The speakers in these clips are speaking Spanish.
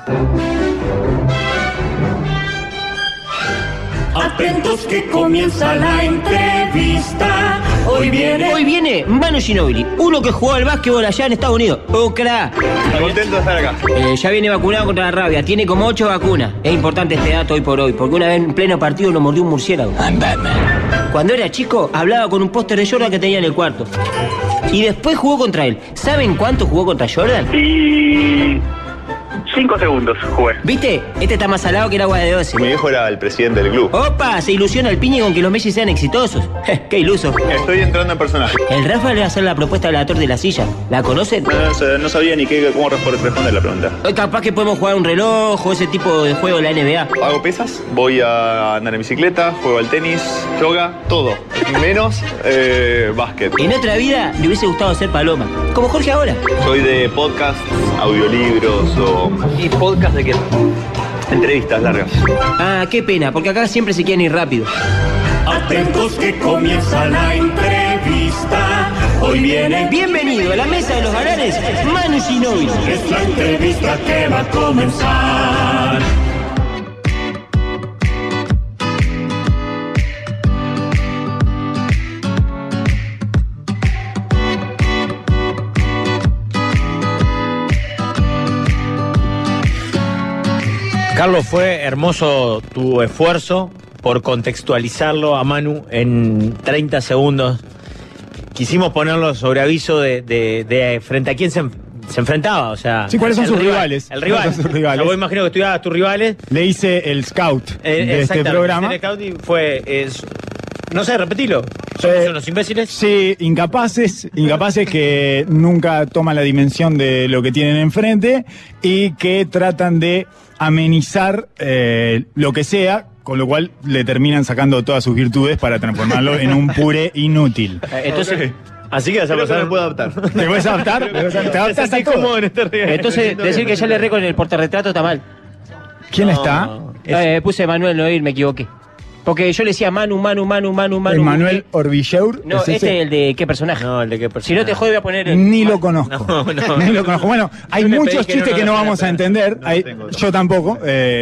Atentos que comienza la entrevista. Hoy viene Manu Ginóbili, uno que jugó al básquetbol allá en Estados Unidos. ¡Ocra! Contento de estar acá. Ya viene vacunado contra la rabia, tiene como 8 vacunas. Es importante este dato hoy por hoy, porque una vez en pleno partido lo mordió un murciélago. I'm Batman. Cuando era chico, hablaba con un póster de Jordan que tenía en el cuarto. Y después jugó contra él. ¿Saben cuánto jugó contra Jordan? 5 segundos jugué. ¿Viste? Este está más salado que el agua de 12. Mi viejo era el presidente del club. ¡Opa! Se ilusiona el piñe con que los Messi sean exitosos. ¡Qué iluso! Estoy entrando en personaje. El Rafa le va a hacer la propuesta del actor de la silla. ¿La conocen? No sabía ni cómo responder la pregunta. Hoy capaz que podemos jugar un reloj o ese tipo de juego de la NBA. Hago pesas, voy a andar en bicicleta, juego al tenis, yoga, todo. Menos básquet. En otra vida le hubiese gustado ser paloma, como Jorge ahora. Soy de podcasts, audiolibros o... ¿Y podcast de qué? Entrevistas largas. Ah, qué pena, porque acá siempre se quieren ir rápido. Atentos que comienza la entrevista. Hoy viene. Bienvenido a la mesa de los galanes, Manu Ginóbili. Es la entrevista que va a comenzar. Carlos, fue hermoso tu esfuerzo por contextualizarlo a Manu en 30 segundos. Quisimos ponerlo sobre aviso de frente a quién se enfrentaba, o sea... Sí, ¿cuáles son sus rivales? El rival. Sus rivales. Yo imagino que estudiabas tus rivales. Le hice el scout de este programa. El scout fue... no sé, repetilo. ¿Son unos imbéciles? Sí, incapaces que nunca toman la dimensión de lo que tienen enfrente y que tratan de amenizar lo que sea, con lo cual le terminan sacando todas sus virtudes para transformarlo en un puré inútil. Entonces... Okay. Así que vas a pasar. Me puedo adaptar. ¿Te puedes adaptar? ¿Te adaptas a todo? Entonces, decir que ya le erré con el portarretrato está mal. ¿Quién está? Puse Manuel Noir, me equivoqué. Porque yo le decía Manu. Manuel Orbilleur. No, este es el de qué personaje. No, el de qué personaje. Si no te jode voy a poner... Ni lo conozco. Ni lo conozco. Bueno, hay muchos chistes que no vamos a entender. Yo tampoco.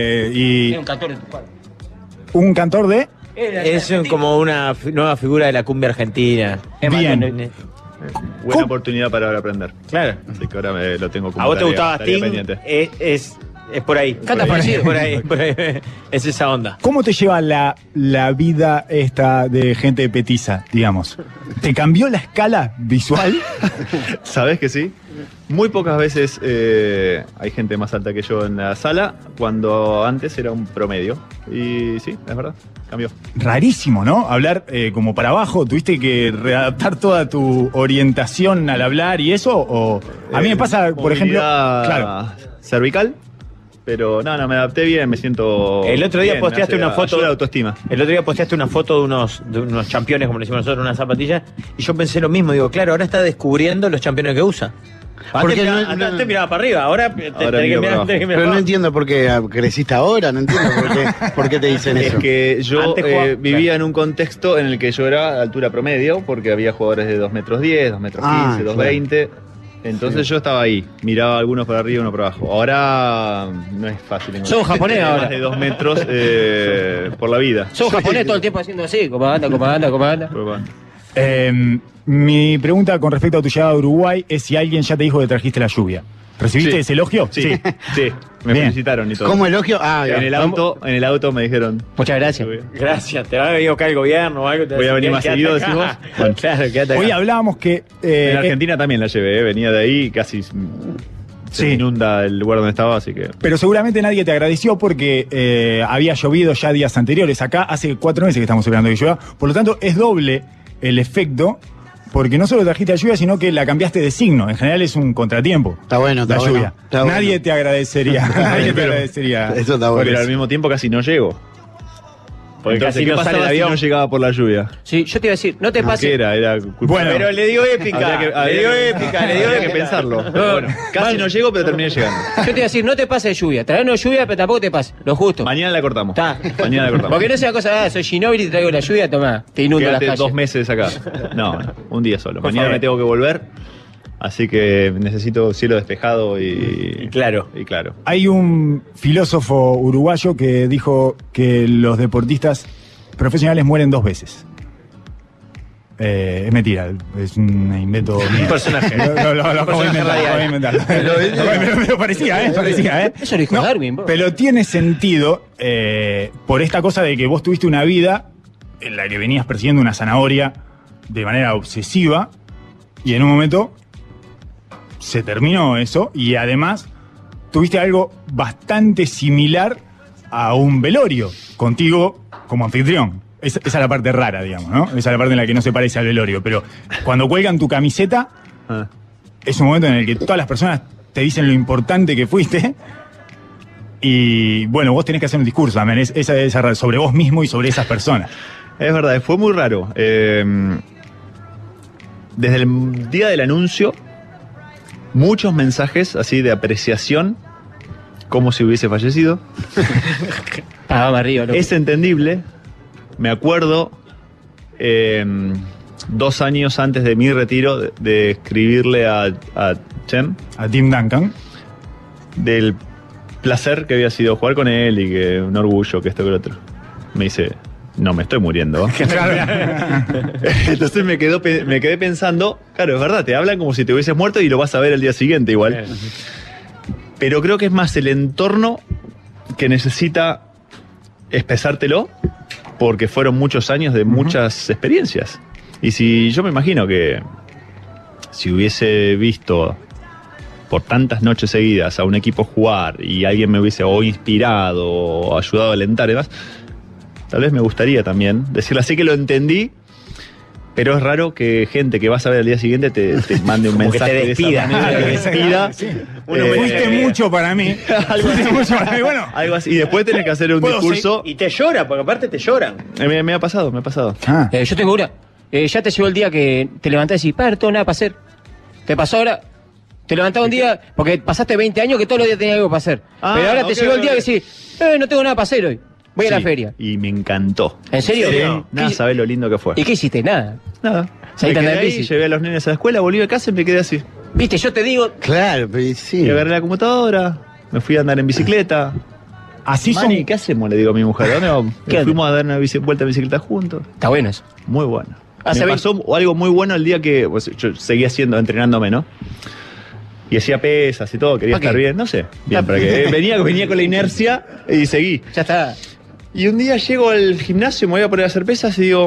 Y un cantor de tu cuadro. ¿Un cantor de...? Es como una nueva figura de la cumbia argentina. Bien. Buena oportunidad para ahora aprender. Claro. Así que ahora lo tengo como ¿A vos te tarea, gustaba Sting? Pendiente. Es por ahí. Canta parecido. Por ahí. Es esa onda. ¿Cómo te lleva la vida esta de gente petiza, digamos? ¿Te cambió la escala visual? ¿Sabés que sí? Muy pocas veces hay gente más alta que yo en la sala, cuando antes era un promedio. Y sí, es verdad, cambió. Rarísimo, ¿no? Hablar como para abajo. ¿Tuviste que readaptar toda tu orientación al hablar y eso? O a mí me pasa, por ejemplo... Claro. Cervical. Pero no, me adapté bien, me siento... El otro día posteaste una foto de autoestima. El otro día posteaste una foto de unos campeones, como le decimos nosotros, unas zapatillas, y yo pensé lo mismo, digo, claro, ahora está descubriendo los campeones que usa. Porque antes miraba para arriba, ahora tenés que mirar Pero no entiendo por qué creciste ahora, no entiendo por qué te dicen eso. Es que yo vivía en un contexto en el que yo era altura promedio, porque había jugadores de 2,10 metros, 2,15 metros, 2,20. Claro. Entonces yo estaba ahí, miraba algunos para arriba y uno para abajo. Ahora no es fácil encontrar. Sos japonés ahora. Más de 2 metros por la vida. Sos japonés todo el tiempo haciendo así, como anda. Mi pregunta con respecto a tu llegada a Uruguay es si alguien ya te dijo que trajiste la lluvia. ¿Recibiste ese elogio? Sí. Me felicitaron y todo. ¿Cómo elogio? En el auto me dijeron. Muchas gracias. Gracias, te va a venir a buscar el gobierno o algo. Voy a venir más seguido, decís vos. Bueno, claro, quédate acá. Hoy hablábamos que... en Argentina también la llevé, venía de ahí, casi se inunda el lugar donde estaba, así que... Pero seguramente nadie te agradeció porque había llovido ya días anteriores. Acá hace 4 meses que estamos esperando que llueva. Por lo tanto, es doble el efecto... Porque no solo trajiste la lluvia, sino que la cambiaste de signo. En general es un contratiempo. Está bueno, la lluvia. Está nadie bueno. Te agradecería. Nadie te agradecería. Eso está bueno. Pero al mismo tiempo casi no llego. Porque Entonces, casi no sale el avión, no llegaba por la lluvia. Sí, yo te iba a decir, no te pases. Era culpa. Bueno, pero le dio épica. Había que pensarlo. Bueno, casi no llego, pero terminé llegando. Yo te iba a decir, no te pases de lluvia. Traernos lluvia, pero tampoco te pases. Lo justo. Mañana la cortamos. Está. Mañana la cortamos. Porque no sea cosa, soy Ginóbili y te traigo la lluvia, tomá, te inundo las Quédate calles. 2 meses acá. No, un día solo. Mañana me tengo que volver. Así que necesito cielo despejado y claro. Y claro. Hay un filósofo uruguayo que dijo que los deportistas profesionales mueren 2 veces. Es mentira, es un invento mío. Un personaje. Lo acabo de inventar. Pero parecía, parecía. Eso lo dijo Darwin, vos. Pero tiene sentido por esta cosa de que vos tuviste una vida en la que venías persiguiendo una zanahoria de manera obsesiva y en un momento se terminó eso y además tuviste algo bastante similar a un velorio contigo como anfitrión. Esa es la parte rara, digamos, ¿no? Esa es la parte en la que no se parece al velorio. Pero cuando cuelgan tu camiseta, es un momento en el que todas las personas te dicen lo importante que fuiste. Y bueno, vos tenés que hacer un discurso también. Esa sobre vos mismo y sobre esas personas. Es verdad, fue muy raro. Desde el día del anuncio, muchos mensajes así de apreciación, como si hubiese fallecido. Vamos arriba, loco. Es entendible. Me acuerdo, 2 años antes de mi retiro, de escribirle a Chem. A Tim Duncan. Del placer que había sido jugar con él y que un orgullo, que esto que lo otro. Me dice, no, me estoy muriendo. Entonces me quedé pensando, claro, es verdad, te hablan como si te hubieses muerto y lo vas a ver el día siguiente igual. Pero creo que es más el entorno que necesita expresártelo, porque fueron muchos años de muchas experiencias. Y si yo me imagino que si hubiese visto por tantas noches seguidas a un equipo jugar y alguien me hubiese o inspirado o ayudado a alentar y demás, tal vez me gustaría también decirle así que lo entendí, pero es raro que gente que vas a ver al día siguiente te mande un mensaje que te despida, de esa manera, que te despida. Sí. Fuiste mucho para mí. Mucho para mí. Bueno, algo así. Y después tenés que hacer un discurso. Y te llora, porque aparte te lloran. Me ha pasado. Yo tengo una. Ya te llegó el día que te levantás y decís, no tengo nada para hacer. ¿Te pasó ahora? Te levantás un día, porque pasaste 20 años que todos los días tenías algo para hacer. Pero ahora te llegó el día que decís, no tengo nada para hacer hoy. Voy a la feria. Y me encantó. ¿En serio? Sí. Nada, sabés lo lindo que fue. ¿Y qué hiciste? Nada. Me quedé ahí, llevé a los nenes a la escuela, volví a casa y me quedé así. Viste, yo te digo. Claro, pero sí. Y agarré la computadora, me fui a andar en bicicleta. Así Mani, son. ¿qué hacemos? Le digo a mi mujer. ¿Dónde vamos? Fuimos a dar una vuelta en bicicleta juntos. Está bueno eso. Muy bueno. Me pasó algo muy bueno el día que yo seguía entrenándome, ¿no? Y hacía pesas y todo, quería estar bien, no sé. Bien, para que venía con la inercia y seguí. Ya está. Y un día llego al gimnasio, me voy a poner a hacer pesas y digo,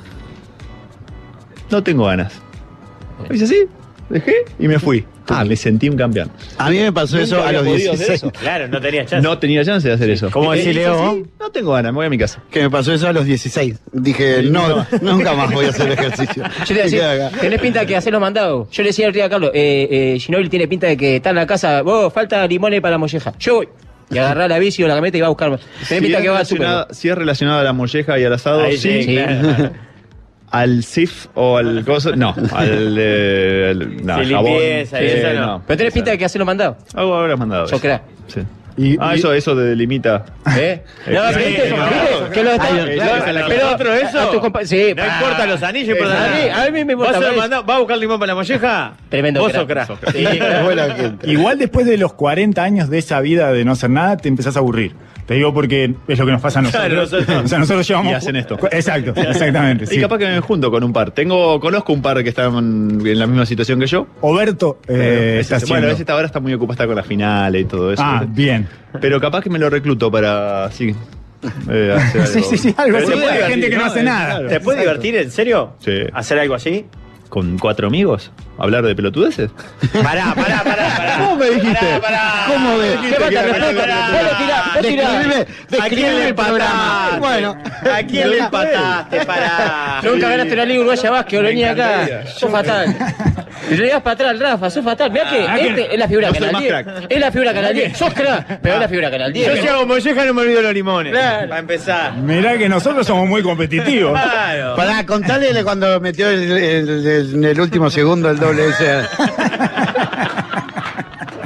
no tengo ganas. Me hice así, dejé y me fui. Me sentí un campeón. A mí me pasó eso a los 16. Claro, no tenías chance. No tenía chance de hacer eso. ¿Cómo decís, Leo? No tengo ganas, me voy a mi casa. Que me pasó eso a los 16. Dije, nunca más voy a hacer ejercicio. Yo te decía, tenés pinta de que haces los mandados. Yo le decía al día a Carlos, Ginóbili tiene pinta de que está en la casa, vos, falta limones para la molleja. Yo voy. Y agarrar la bici o la camioneta y va a buscar. Tenés pinta que va al súper. Si es relacionado a la molleja y al asado, Ahí sí. claro. Al SIF o al coso, no. Al jabón. Limpieza y eso no. Pero tenés pinta de que haces los mandados. Algo habrás mandado. Yo creo. Sí. Eso te delimita. No, pero viste, que lo está. Pero eso. A tus sí, no importa los anillos, pero a mí me importa. ¿Vas a buscar limón para la molleja? Tremendo. Vos sos crack. Igual después de los 40 años de esa vida de no hacer nada, te empezás a aburrir. Te digo porque es lo que nos pasa a nosotros. Claro, o sea, nosotros llevamos. Y hacen esto. Exacto, exactamente. Y capaz que me junto con un par. Conozco un par que están en la misma situación que yo. Oberto está haciendo. Bueno, ese ahora está muy ocupado, está con las finales y todo eso. Bien. Pero capaz que me lo recluto para hacer algo. Sí, algo así. Pero Hay gente que no hace nada. ¿Te puede divertir, en serio? Sí. ¿Hacer algo así? ¿Con 4 amigos? ¿Hablar de pelotudeces? Pará. ¿Cómo me dijiste? ¿Cómo ves? Describe el programa. Bueno, ¿A quién le empataste? Pará. Nunca ganaste una Liga Uruguaya Básquet, lo venía acá. Sos fatal. Y le das para atrás, Rafa, sos fatal. Mirá que este es la figura Canal 10. Es la figura Canal 10. Sos crack, pero es la figura Canal 10. Yo si hago molleja no me olvido los limones. Claro. Para empezar. Mirá que nosotros somos muy competitivos. Claro. para contarle cuando metió en el último segundo el doble ese.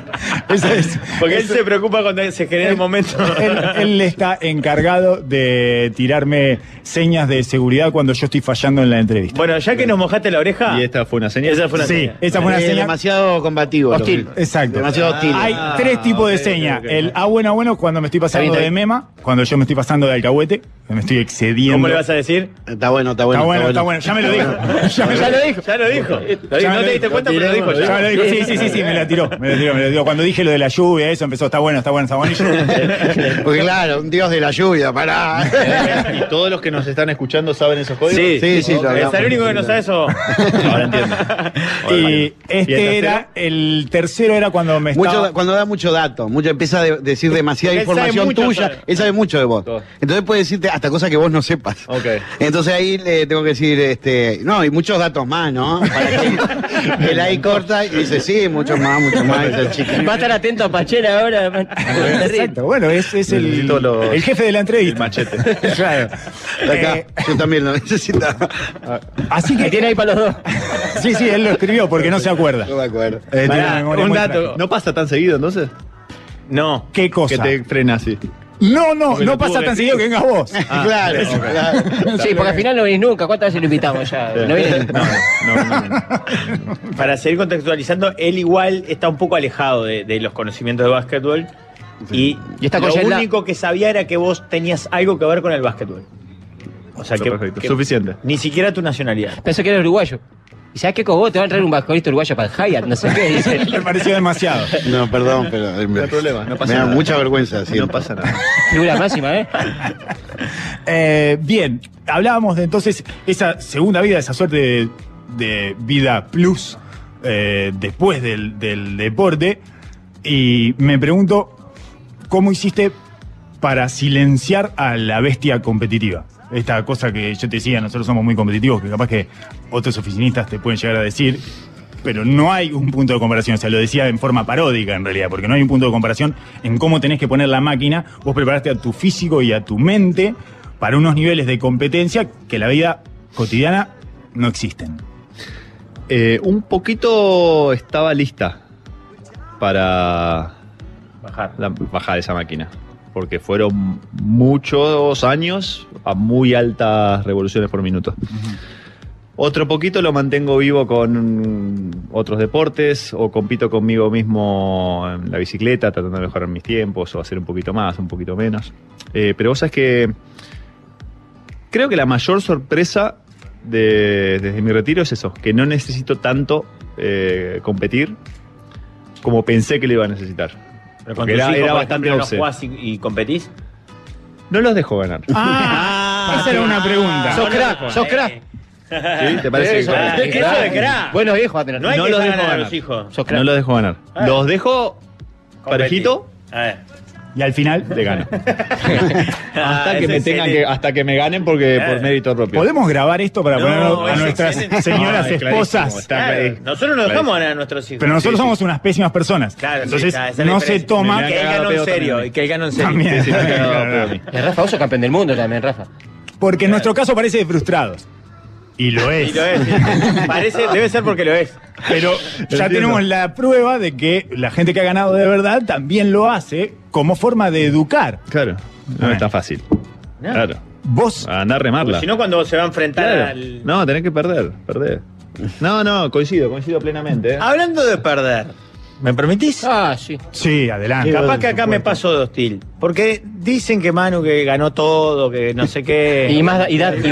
Porque él se preocupa cuando se genera el momento. Él está encargado de tirarme señas de seguridad cuando yo estoy fallando en la entrevista. Bueno, ya que nos mojaste la oreja. ¿Y esta fue una señal? Esa fue una señal. Esa fue una señal. Demasiado combativo. Hostil. Exacto. Demasiado hostil. Hay tres tipos de señas. El bueno cuando me estoy pasando de mema, cuando yo me estoy pasando de alcahuete, que me estoy excediendo. ¿Cómo le vas a decir? Está bueno. Está bueno. Ya me lo dijo. Ya lo dijo. No te diste cuenta, pero lo dijo ya. Ya me lo dijo. Sí, me la tiró. Cuando dije lo de la lluvia, eso empezó, está bueno. Porque claro, un dios de la lluvia, pará. ¿Y todos los que nos están escuchando saben esos códigos? Sí. Es el único que no sabe eso. Ahora entiendo. Y el tercero era cuando me estaba... Cuando da mucho dato, empieza a decir demasiada información tuya, él sabe mucho de vos. Entonces puede decirte hasta cosas que vos no sepas. Okay. Entonces ahí le tengo que decir, y muchos datos más, ¿no? Para que él ahí corta y dice, sí, mucho más. Va a estar atento a Pachera ahora. Exacto, bueno, es el jefe de la entrevista. El machete. Claro. Acá, yo también lo necesitaba. Así que tiene ahí para los dos. Sí, él lo escribió porque no se acuerda. No me acuerdo. Tiene una memoria Un muy dato. frágil. ¿No pasa tan seguido entonces? No. ¿Qué cosa? Que te frena así. No pasa tan seguido que vengas vos. Claro. Sí, porque al final no venís nunca. ¿Cuántas veces lo invitamos ya? No viene nunca. No. Para seguir contextualizando, él igual está un poco alejado de los conocimientos de básquetbol. Y está con lo Yelda. único que sabía era que vos tenías algo que ver con el básquetbol. O sea Perfecto. Suficiente. Ni siquiera tu nacionalidad. Pensó que era uruguayo. ¿Y sabes qué, Cobo? Te van a traer un basquetbolista uruguayo para el Hyatt, no sé qué. Dice. Me pareció demasiado. No, perdón, pero No hay problema, no pasa me da nada. mucha vergüenza. No pasa nada. Figura máxima, Bien, hablábamos de entonces esa segunda vida, esa suerte de vida plus después del deporte. Y me pregunto, ¿cómo hiciste para silenciar a la bestia competitiva? Esta cosa que yo te decía, nosotros somos muy competitivos, que capaz que otros oficinistas te pueden llegar a decir, pero no hay un punto de comparación. O sea, lo decía en forma paródica en realidad, porque no hay un punto de comparación en cómo tenés que poner la máquina. Vos preparaste a tu físico y a tu mente para unos niveles de competencia que en la vida cotidiana no existen. Un poquito estaba lista para bajar esa máquina. Porque fueron muchos años a muy altas revoluciones por minuto. Otro poquito lo mantengo vivo con otros deportes o compito conmigo mismo en la bicicleta tratando de mejorar mis tiempos o hacer un poquito más, un poquito menos. Pero vos sabés que creo que la mayor sorpresa desde mi retiro es eso, que no necesito tanto competir como pensé que lo iba a necesitar. Pero con Porque tus hijos, era por bastante ejemplo, ¿no obse. jugás y competís? No los dejo ganar. Esa era una pregunta. Sos crack. ¿Sí? ¿Te parece? Eso ¿Qué es eso de crack? Buenos viejos va a tener. No hay No que los dejar dejo ganar a ganar. los hijos. Sos crack. No los dejo ganar. Ah. Los dejo parejito, A ver. Y al final, le gano. hasta es que me excelente. hasta que me ganen porque por mérito propio. ¿podemos grabar esto para No, ponerlo a es nuestras excelente. señoras No, es clarísimo, esposas? está Claro, clarísimo. nosotros no dejamos ganar a nuestros hijos. Pero nosotros somos unas pésimas personas. Claro, entonces sí, esa es la no se diferencia. toma. Que él cagado ganó en pedo serio. también. Y que él ganó en serio. También. Sí, me ha cagado pedo a mí. Rafa, vos sos campeón del mundo también, Rafa. Porque en nuestro caso parece de frustrados. Y lo es. Y lo es. Parece, debe ser porque lo es. Pero ya tenemos la prueba de que la gente que ha ganado de verdad también lo hace como forma de educar. Claro, no es tan fácil. No. Claro. Vos, A andar a remarla. Si no, cuando se va a enfrentar Claro. al. No, tenés que perder. No, coincido plenamente. Hablando de perder, ¿me permitís? Ah, sí. sí, adelante. Capaz que acá me paso de hostil. Porque dicen que Manu que ganó todo, que no sé qué. Y más y más.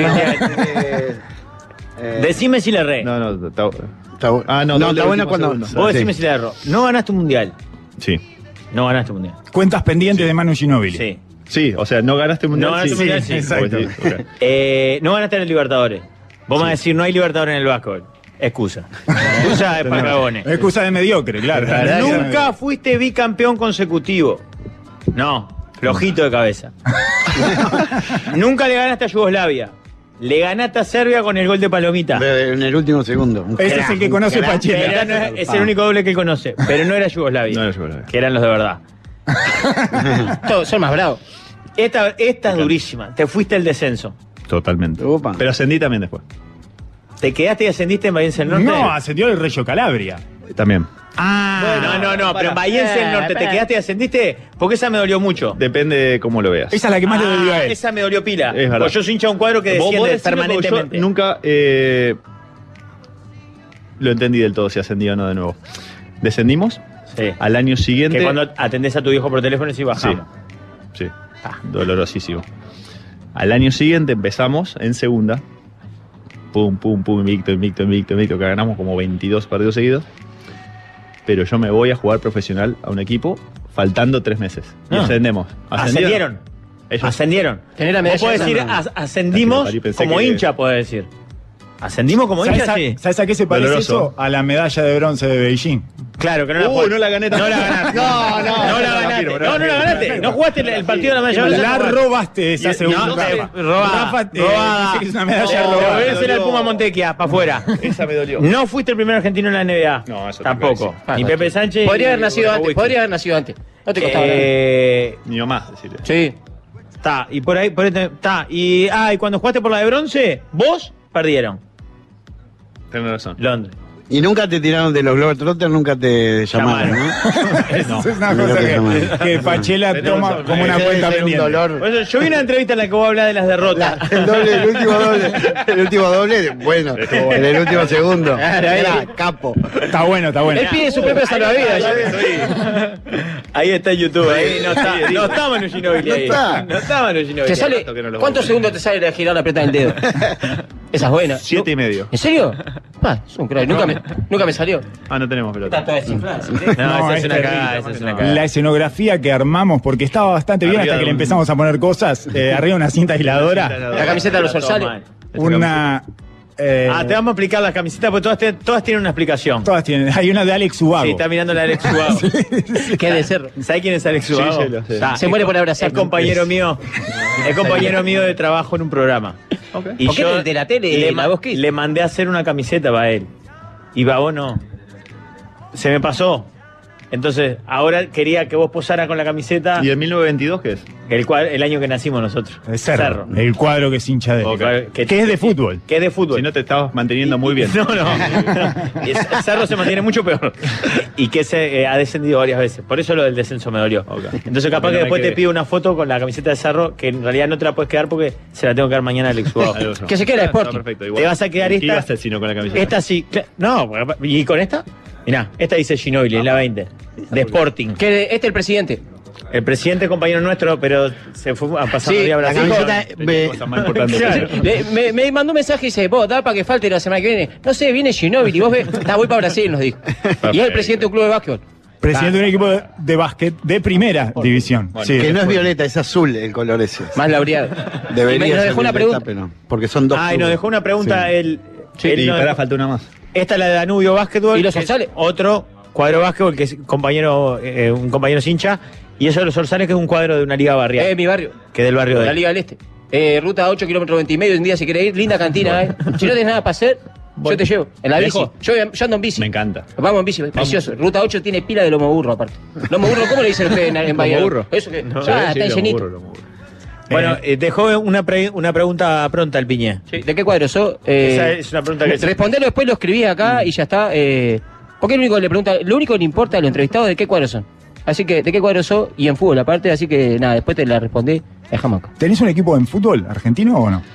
Decime si le erré. No, está Está Ah, no, no, doble está bueno último cuando. segundo. Vos Sí. decime si le erró. No ganaste un mundial. Sí. No ganaste un mundial. Cuentas pendientes de Manu Ginóbili. Sí. Sí, o sea, no ganaste un mundial. No ganaste un mundial, sí. exacto. Ok. No ganaste en el Libertadores. Vos me vas a decir, no hay Libertadores en el básquetbol. Excusa. Excusa de para cagones. Excusa de mediocre, claro. Nunca fuiste bicampeón consecutivo. No, flojito de cabeza. Nunca le ganaste a Yugoslavia. Le ganaste a Serbia con el gol de Palomita. En el último segundo. Un Ese crack, es el que un conoce crack. Pachela. Pero no es el único doble que él conoce. Pero no era Yugoslavia. No era Yugoslavia. Que eran los de verdad. Todos son más bravos. Esta es durísima. Te fuiste al descenso. Totalmente. Opa. Pero ascendí también después. ¿Te quedaste y ascendiste en Valencia del Norte? No, ascendió el Reggio Calabria. También. No, pero en Bahiense del Norte, ¿te quedaste y ascendiste? Porque esa me dolió mucho. Depende de cómo lo veas. Esa es la que más le dolió a él. Esa me dolió pila. Es verdad. Porque yo soy hincha de un cuadro que desciende permanentemente. Yo nunca lo entendí del todo si ascendí o no de nuevo. Descendimos. Sí. Al año siguiente. Que cuando atendés a tu viejo por teléfono y bajamos. Sí. Dolorosísimo. Al año siguiente empezamos en segunda. Pum, invicto, que ganamos como 22 partidos seguidos. Pero yo me voy a jugar profesional a un equipo faltando 3 meses. Y ascendemos. ¿Ascendieron? Ellos. Ascendieron. Tener la medalla. Vos podés decir, ascendimos como hincha, podés decir. ¿Ascendimos como hincha? Sí. ¿Sabes a qué se parece Doloroso. eso? A la medalla de bronce de Beijing. Claro, que no la jugaste. no la gané tampoco. No la ganaste. No la ganaste. No la ganaste. No jugaste el partido de la medalla de La bronce. robaste esa segunda. Robada. Rafa, dice que es una medalla robada. Devolvérsela al Puma Montequia, para afuera. Esa me dolió. No fuiste el primer argentino en la NBA. No, eso está tampoco. clarísimo. Ni Pepe Sánchez. Podría haber ni nacido antes. Wiki. Podría haber nacido antes. No te costaba nada. Ni más, decirle. Sí. Está, y por ahí está. Y cuando jugaste por la de bronce, vos perdieron. Tenés razón. Londres. Y nunca te tiraron de los Globetrotters, nunca te llamaron, ¿no? Eso es una cosa que Pachela toma como una cuenta pendiente. dolor. Por eso, yo vi una entrevista en la que vos hablás de las derrotas. El último doble, bueno, en el último segundo. Era capo. Está bueno. Él pide su propio salvavidas. Ahí está en YouTube. Ahí no está Manu Ginóbili ahí. No está Manu Ginóbili. Te sale, ¿cuántos segundos te sale de girar la aprieta del dedo? Esa es buena. 7,5. ¿En serio? Es un crack. Nunca me salió. No tenemos pelota. Está toda desinflada. No, esa es una cagada, esa es una cagada. La escenografía que armamos, porque estaba bastante bien hasta que le empezamos a poner cosas, arriba una cinta aisladora, La camiseta de los Orsales. una... Te vamos a explicar las camisetas porque todas tienen una explicación. Todas tienen. Hay una de Alex Ubago. Sí, está mirando la Alex Ubago. ¿Qué de ser? ¿Sabes quién es Alex Ubago? Sí, lo sé. Se muere por abrazar. Es compañero mío. Es compañero mío de trabajo en un programa. Okay. Y ¿Por qué yo de la tele, la voz le mandé a hacer una camiseta para él. Y vos no. Se me pasó. Entonces, ahora quería que vos posaras con la camiseta. ¿Y el 1922 qué es? El año que nacimos nosotros. Es Cerro. El cuadro que es hincha de él. Okay. Que es de fútbol. Que es de fútbol. Si no te estabas manteniendo muy bien. No. Cerro se mantiene mucho peor. Y que se ha descendido varias veces. Por eso lo del descenso me dolió. Okay. Entonces capaz que después te pido una foto con la camiseta de Cerro, que en realidad no te la puedes quedar porque se la tengo que dar mañana al Alex Ubago. Que se quede la Sporting. Perfecto, igual. Te vas a quedar ¿Qué esta. iba a hacer sino con la camiseta? Esta sí. No, ¿y con esta? Mirá, esta dice Ginóbili, es la 20. De Sporting. Que este es el presidente. El presidente es compañero nuestro, pero se fue a pasar Sí, un día a La Brasil. camiseta Cosas más importantes. Claro. Me mandó un mensaje y dice, vos, da para que falte la semana que viene. No sé, viene Ginóbili, vos ves, voy para Brasil, nos dijo. Y es el presidente de un club de básquetbol. Presidente de un equipo de básquet de primera división. Bueno, Sí. que no es violeta, es azul el color ese. Más laureado. Debería Y nos ser dejó una violeta, pregunta. pero porque son dos. Nos clubes. dejó una pregunta Sí. él. Sí, él y nos para dejó- falta una más. Esta es la de Danubio Básquetbol. ¿Y los que es Orsales? Otro cuadro básquetbol que es compañero, un compañero hincha. Y eso de los Orsales, que es un cuadro de una liga barrial. Mi barrio. Que es del barrio de La él. Liga del Este. Ruta 8 kilómetros 20 y medio, un día si querés ir, linda cantina, Si no tenés nada para hacer, yo te llevo. En la bici. ¿Dejo? Yo ando en bici. Me encanta. Vamos en bici, precioso. Ruta 8 tiene pila de lomo burro aparte. Lomo burro, ¿cómo le dicen ustedes en Bahía? burro? Eso que. No, está sí, lo llenito. burro. Bueno, dejó una pregunta pronta el Piñé. Sí, ¿de qué cuadro sos? Esa es una pregunta que Respondelo después, lo escribís acá y ya está. Porque lo único que le pregunta, lo único que le importa a los entrevistados es de qué cuadro son. Así que, ¿de qué cuadro sos? Y en fútbol aparte, así que nada, después te la respondí, dejamos acá. ¿Tenés un equipo en fútbol argentino o no?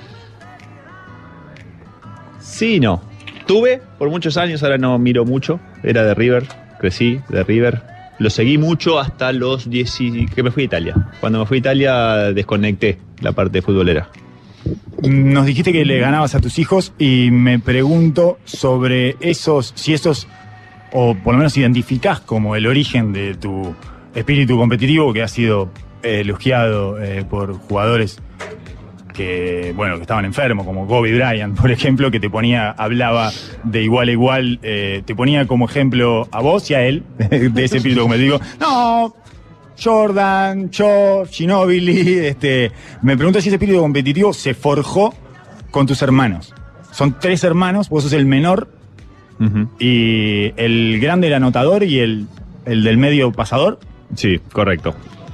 Sí, no. Tuve por muchos años, ahora no miro mucho. Era de River, crecí de River. Lo seguí mucho hasta los 10 que me fui a Italia. Cuando me fui a Italia desconecté la parte futbolera. Nos dijiste que le ganabas a tus hijos y me pregunto sobre si esos, o por lo menos identificás como el origen de tu espíritu competitivo que ha sido elogiado por jugadores que estaban enfermos, como Kobe Bryant, por ejemplo, que hablaba de igual a igual, te ponía como ejemplo a vos y a él, de ese espíritu competitivo. No, Jordan, Ginóbili, me pregunto si ese espíritu competitivo se forjó con tus hermanos. Son 3 hermanos, vos sos el menor, y el grande el anotador y el del medio pasador. Sí, correcto.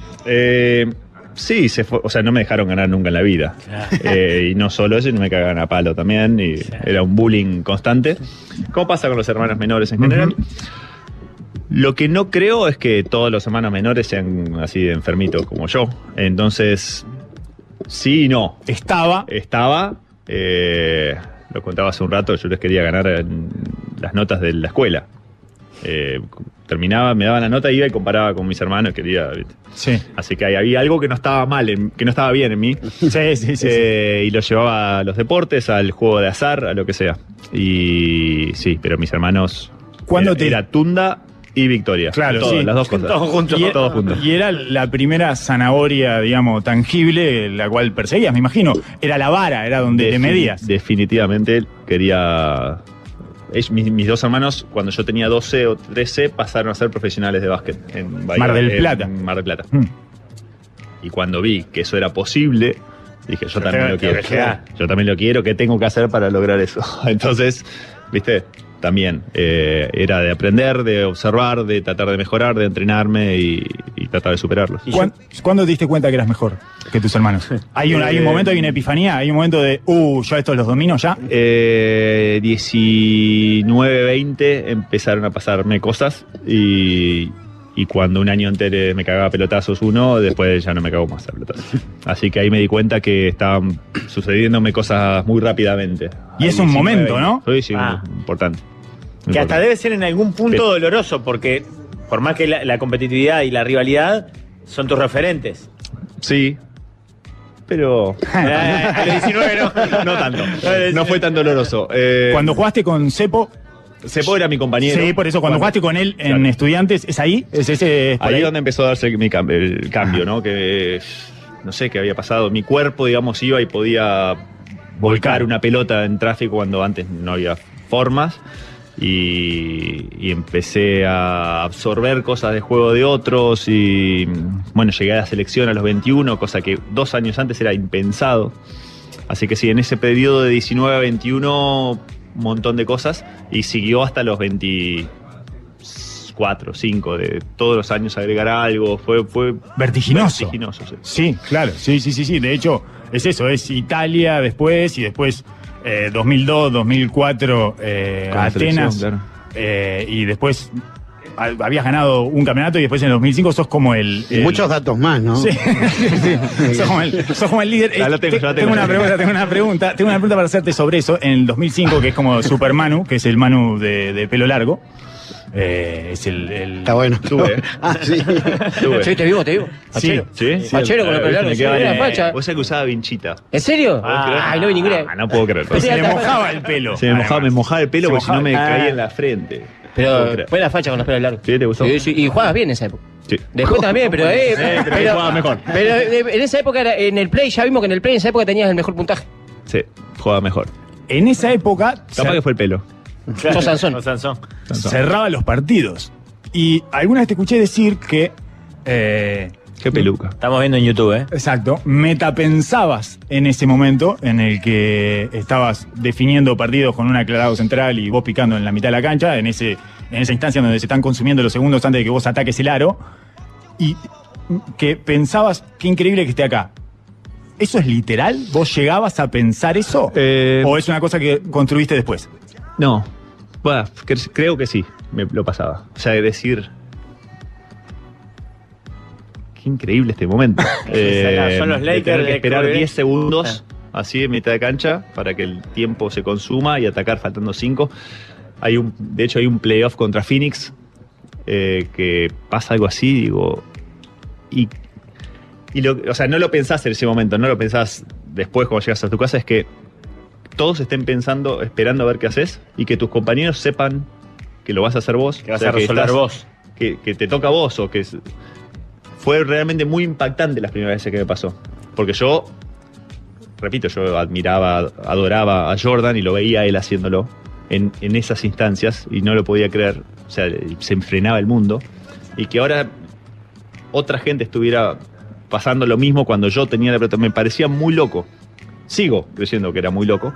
Sí, no me dejaron ganar nunca en la vida. Y no solo eso, me cagaban a palo también. Y era un bullying constante. ¿Cómo pasa con los hermanos menores en general? Lo que no creo es que todos los hermanos menores sean así de enfermitos como yo. Entonces, sí y no. Estaba. Lo contaba hace un rato, yo les quería ganar en las notas de la escuela. Terminaba, me daban la nota, iba y comparaba con mis hermanos, quería, ¿viste? Sí. Así que había algo que no estaba mal, que no estaba bien en mí. Sí. Y lo llevaba a los deportes, al juego de azar, a lo que sea. Y sí, pero mis hermanos... Era Tunda y Victoria. Claro, todo, sí. las dos cosas. Todos juntos. Todos juntos. Y era la primera zanahoria, digamos, tangible, la cual perseguías, me imagino. Era la vara, era donde te medías. Definitivamente quería... Mis dos hermanos, cuando yo tenía 12 o 13, pasaron a ser profesionales de básquet en Bahía, Mar del Plata. En Mar del Plata. Y cuando vi que eso era posible, dije, yo también lo quiero. Yo también lo quiero, ¿qué tengo que hacer para lograr eso? Entonces, ¿viste? También era de aprender, de observar, de tratar de mejorar, de entrenarme y tratar de superarlos. ¿Cuándo te diste cuenta que eras mejor que tus hermanos? ¿Hay un momento, hay una epifanía? ¿Hay un momento de, yo estos los domino ya? 19, 20 empezaron a pasarme cosas y cuando un año entero me cagaba pelotazos uno, después ya no me cago más a pelotazos. Así que ahí me di cuenta que estaban sucediéndome cosas muy rápidamente. Y es un momento, ¿no? Sí, importante. Que hasta debe ser en algún punto doloroso, porque por más que la competitividad y la rivalidad son tus referentes. Sí, pero... A los 19 no tanto. No fue tan doloroso. Cuando jugaste con Cepo... Cepo era mi compañero. Sí, por eso, cuando jugaste con él en Estudiantes, ¿es ahí? ¿Es ese? Ahí es donde empezó a darse el cambio, ¿no? Que no sé qué había pasado. Mi cuerpo, digamos, iba y podía volcar una pelota en tráfico cuando antes no había formas. Y empecé a absorber cosas de juego de otros y bueno, llegué a la selección a los 21, cosa que 2 años antes era impensado. Así que sí, en ese periodo de 19 a 21 un montón de cosas y siguió hasta los 24, 5, de todos los años agregar algo, fue vertiginoso. Sí. Sí, claro, sí, de hecho es eso, es Italia después y después 2002, 2004 Atenas, claro. Y después habías ganado un campeonato y después en el 2005 sos como el... Muchos datos más, ¿no? Sí. sos como el líder. Tengo una pregunta para hacerte sobre eso. En el 2005, que es como Super Manu, que es el Manu de pelo largo. Es el... Está bueno. Tuve. Sí. Sí, te vivo. Fachero. Sí. Fachero con el pelo largo. Me quedaba Era facha. Vos sabés que usaba vinchita. ¿En serio? Ay, no vi ninguna. No puedo creer. Se le mojaba el pelo. Me mojaba el pelo porque si no me caía en la frente. Pero fue la facha con los pelos largos. ¿Sí? ¿Te gustó? Sí, y jugabas bien en esa época. Sí. Después también, pero jugaba mejor. Pero en esa época, en el Play, ya vimos que en el Play en esa época tenías el mejor puntaje. Sí, jugaba mejor. En esa época... Capaz que fue el pelo. Sos Sansón. Cerraba los partidos. Y alguna vez te escuché decir que... Qué peluca. Estamos viendo en YouTube, Exacto. Metapensabas en ese momento en el que estabas definiendo partidos con un aclarado central y vos picando en la mitad de la cancha, en esa instancia donde se están consumiendo los segundos antes de que vos ataques el aro, y que pensabas, qué increíble que esté acá. ¿Eso es literal? ¿Vos llegabas a pensar eso? ¿O es una cosa que construiste después? No. Bueno, creo que sí, me lo pasaba. O sea, decir... Qué increíble este momento. Son los Lakers. Tener que esperar 10 segundos así en mitad de cancha para que el tiempo se consuma y atacar faltando 5. De hecho, hay un playoff contra Phoenix que pasa algo así, digo. O sea, no lo pensás en ese momento, no lo pensás después cuando llegas a tu casa, es que todos estén pensando, esperando a ver qué haces y que tus compañeros sepan que lo vas a hacer vos. Que vas a resolver vos. Que te toca a vos o que... Fue realmente muy impactante las primeras veces que me pasó. Porque yo, repito, yo adoraba a Jordan y lo veía a él haciéndolo en esas instancias y no lo podía creer. O sea, se enfrenaba el mundo. Y que ahora otra gente estuviera pasando lo mismo cuando yo tenía la pelota. Me parecía muy loco. Sigo creyendo que era muy loco.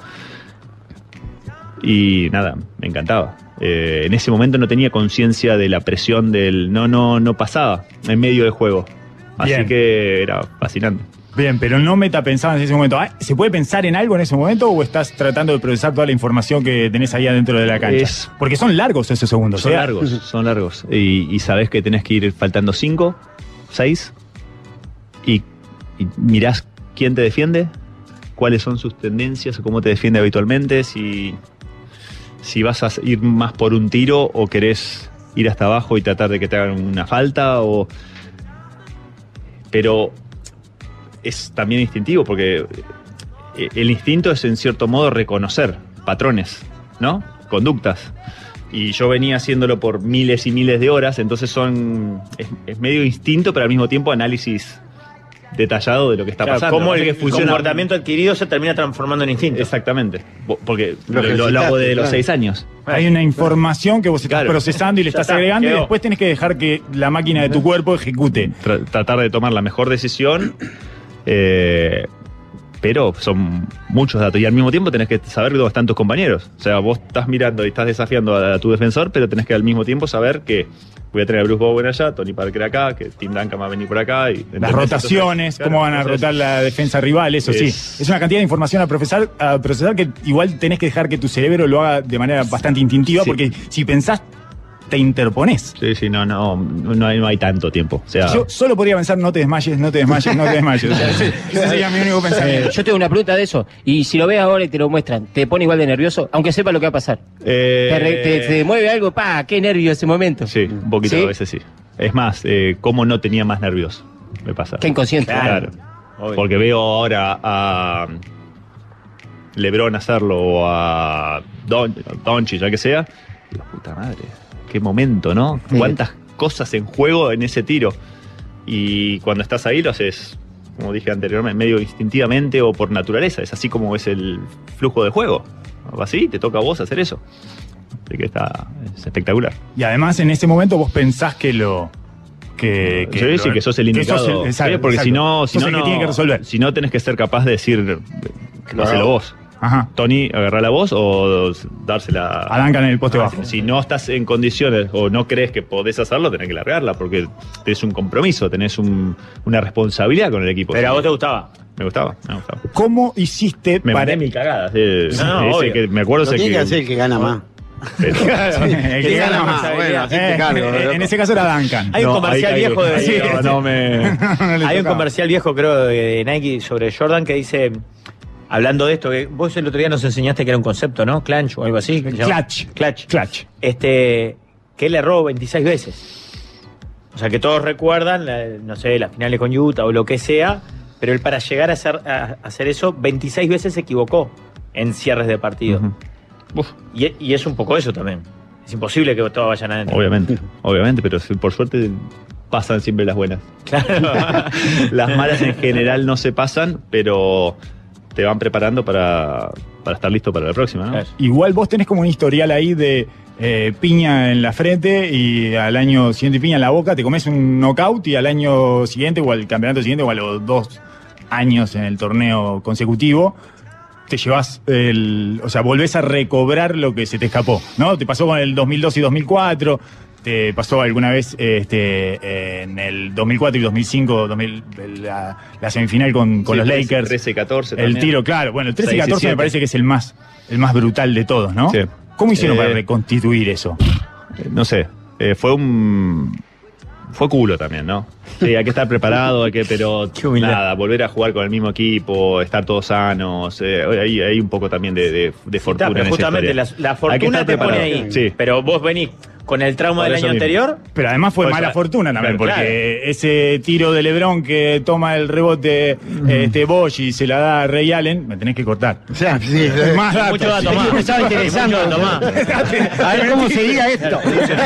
Y nada, me encantaba. En ese momento no tenía conciencia de la presión del no pasaba en medio del juego. Así Bien. que era fascinante. Bien, pero no metapensaban en ese momento. ¿Se puede pensar en algo en ese momento o estás tratando de procesar toda la información que tenés ahí adentro de la cancha? Porque son largos esos segundos. Son largos. Y sabés que tenés que ir faltando 5, 6 y mirás quién te defiende, cuáles son sus tendencias o cómo te defiende habitualmente, si vas a ir más por un tiro o querés ir hasta abajo y tratar de que te hagan una falta pero es también instintivo, porque el instinto es en cierto modo reconocer patrones, ¿no? Conductas. Y yo venía haciéndolo por miles y miles de horas, entonces es medio instinto, pero al mismo tiempo análisis detallado de lo que está pasando. Cómo el comportamiento adquirido se termina transformando en instinto. Exactamente, porque lo hago desde los 6 años. Hay una información que vos estás procesando y le estás agregando y después tenés que dejar que la máquina de tu cuerpo ejecute. Tratar de tomar la mejor decisión, pero son muchos datos y al mismo tiempo tenés que saber dónde están tus compañeros. O sea, vos estás mirando y estás desafiando a tu defensor, pero tenés que al mismo tiempo saber que voy a tener a Bruce Bowen allá, Tony Parker acá, que Tim Duncan va a venir por acá. Las rotaciones, cómo van a rotar la defensa rival, eso sí. Es una cantidad de información a procesar que igual tenés que dejar que tu cerebro lo haga de manera bastante instintiva, porque si pensás, te interponés. Sí, no hay tanto tiempo. O sea, yo solo podría pensar, no te desmayes. O sea, ese sería mi único pensamiento. Yo tengo una pregunta de eso. Y si lo ves ahora y te lo muestran, ¿te pone igual de nervioso? Aunque sepa lo que va a pasar. ¿Te mueve algo? ¡Qué nervio ese momento! Sí, un poquito a veces sí. Es más, ¿cómo no tenía más nervios? Me pasa. Qué inconsciente. Claro. Porque veo ahora a LeBron hacerlo o a Doncic, ya que sea. Digo, puta madre. Qué momento, ¿no? Cuántas cosas en juego en ese tiro. Y cuando estás ahí lo haces, como dije anteriormente, medio instintivamente o por naturaleza. Es así como es el flujo de juego. Así, te toca a vos hacer eso. Así que es espectacular. Y además en ese momento vos pensás que que sos el indicado. Porque si no, que tiene que resolver. Si no, tenés que ser capaz de decir, hacelo vos. Ajá. Tony, agarrá la voz o dársela a Duncan en el poste bajo. Si no estás en condiciones o no crees que podés hacerlo, tenés que largarla porque tenés un compromiso, tenés una responsabilidad con el equipo. ¿Pero a vos te gustaba? Me gustaba. ¿Cómo hiciste para...? Me mandé mil cagadas. Me acuerdo que... Tiene que hacer el que gana más. Claro, el que gana más. Bueno, así te cargo, en ese caso era Duncan. Hay un comercial viejo de... Hay un comercial viejo, creo, de Nike sobre Jordan que dice... Hablando de esto, que vos el otro día nos enseñaste que era un concepto, ¿no? Clutch o algo así. Clutch. Que él erró 26 veces. O sea, que todos recuerdan, no sé, las finales con Utah o lo que sea, pero él para llegar a hacer eso, 26 veces se equivocó en cierres de partido. Y es un poco eso también. Es imposible que todos vayan adentro. Obviamente, pero por suerte pasan siempre las buenas. Claro. Las malas en general no se pasan, pero... te van preparando para estar listo para la próxima, ¿no? Igual vos tenés como un historial ahí de piña en la frente y al año siguiente piña en la boca, te comes un knockout y al año siguiente o al campeonato siguiente o a los 2 años en el torneo consecutivo te llevas o sea, volvés a recobrar lo que se te escapó, ¿no? Te pasó con el 2002 y 2004... ¿Te pasó alguna vez en el 2004 y 2005 la semifinal con los Lakers? 13-14 el tiro, claro. Bueno, el 13-14 me parece que es el más brutal de todos, ¿no? Sí. ¿Cómo hicieron para reconstituir eso? No sé. Fue culo también, ¿no? Sí, hay que estar preparado, pero nada, volver a jugar con el mismo equipo, estar todos sanos, hay un poco también de fortuna. Pero justamente la fortuna te pone ahí, sí. Pero vos venís con el trauma del año anterior. Pero además fue mala fortuna también, porque ese tiro de LeBron que toma el rebote Bosch y se la da a Ray Allen, me tenés que cortar. O sea, sí, más datos. Mucho dato más. Me estaba interesando. A ver cómo seguía esto.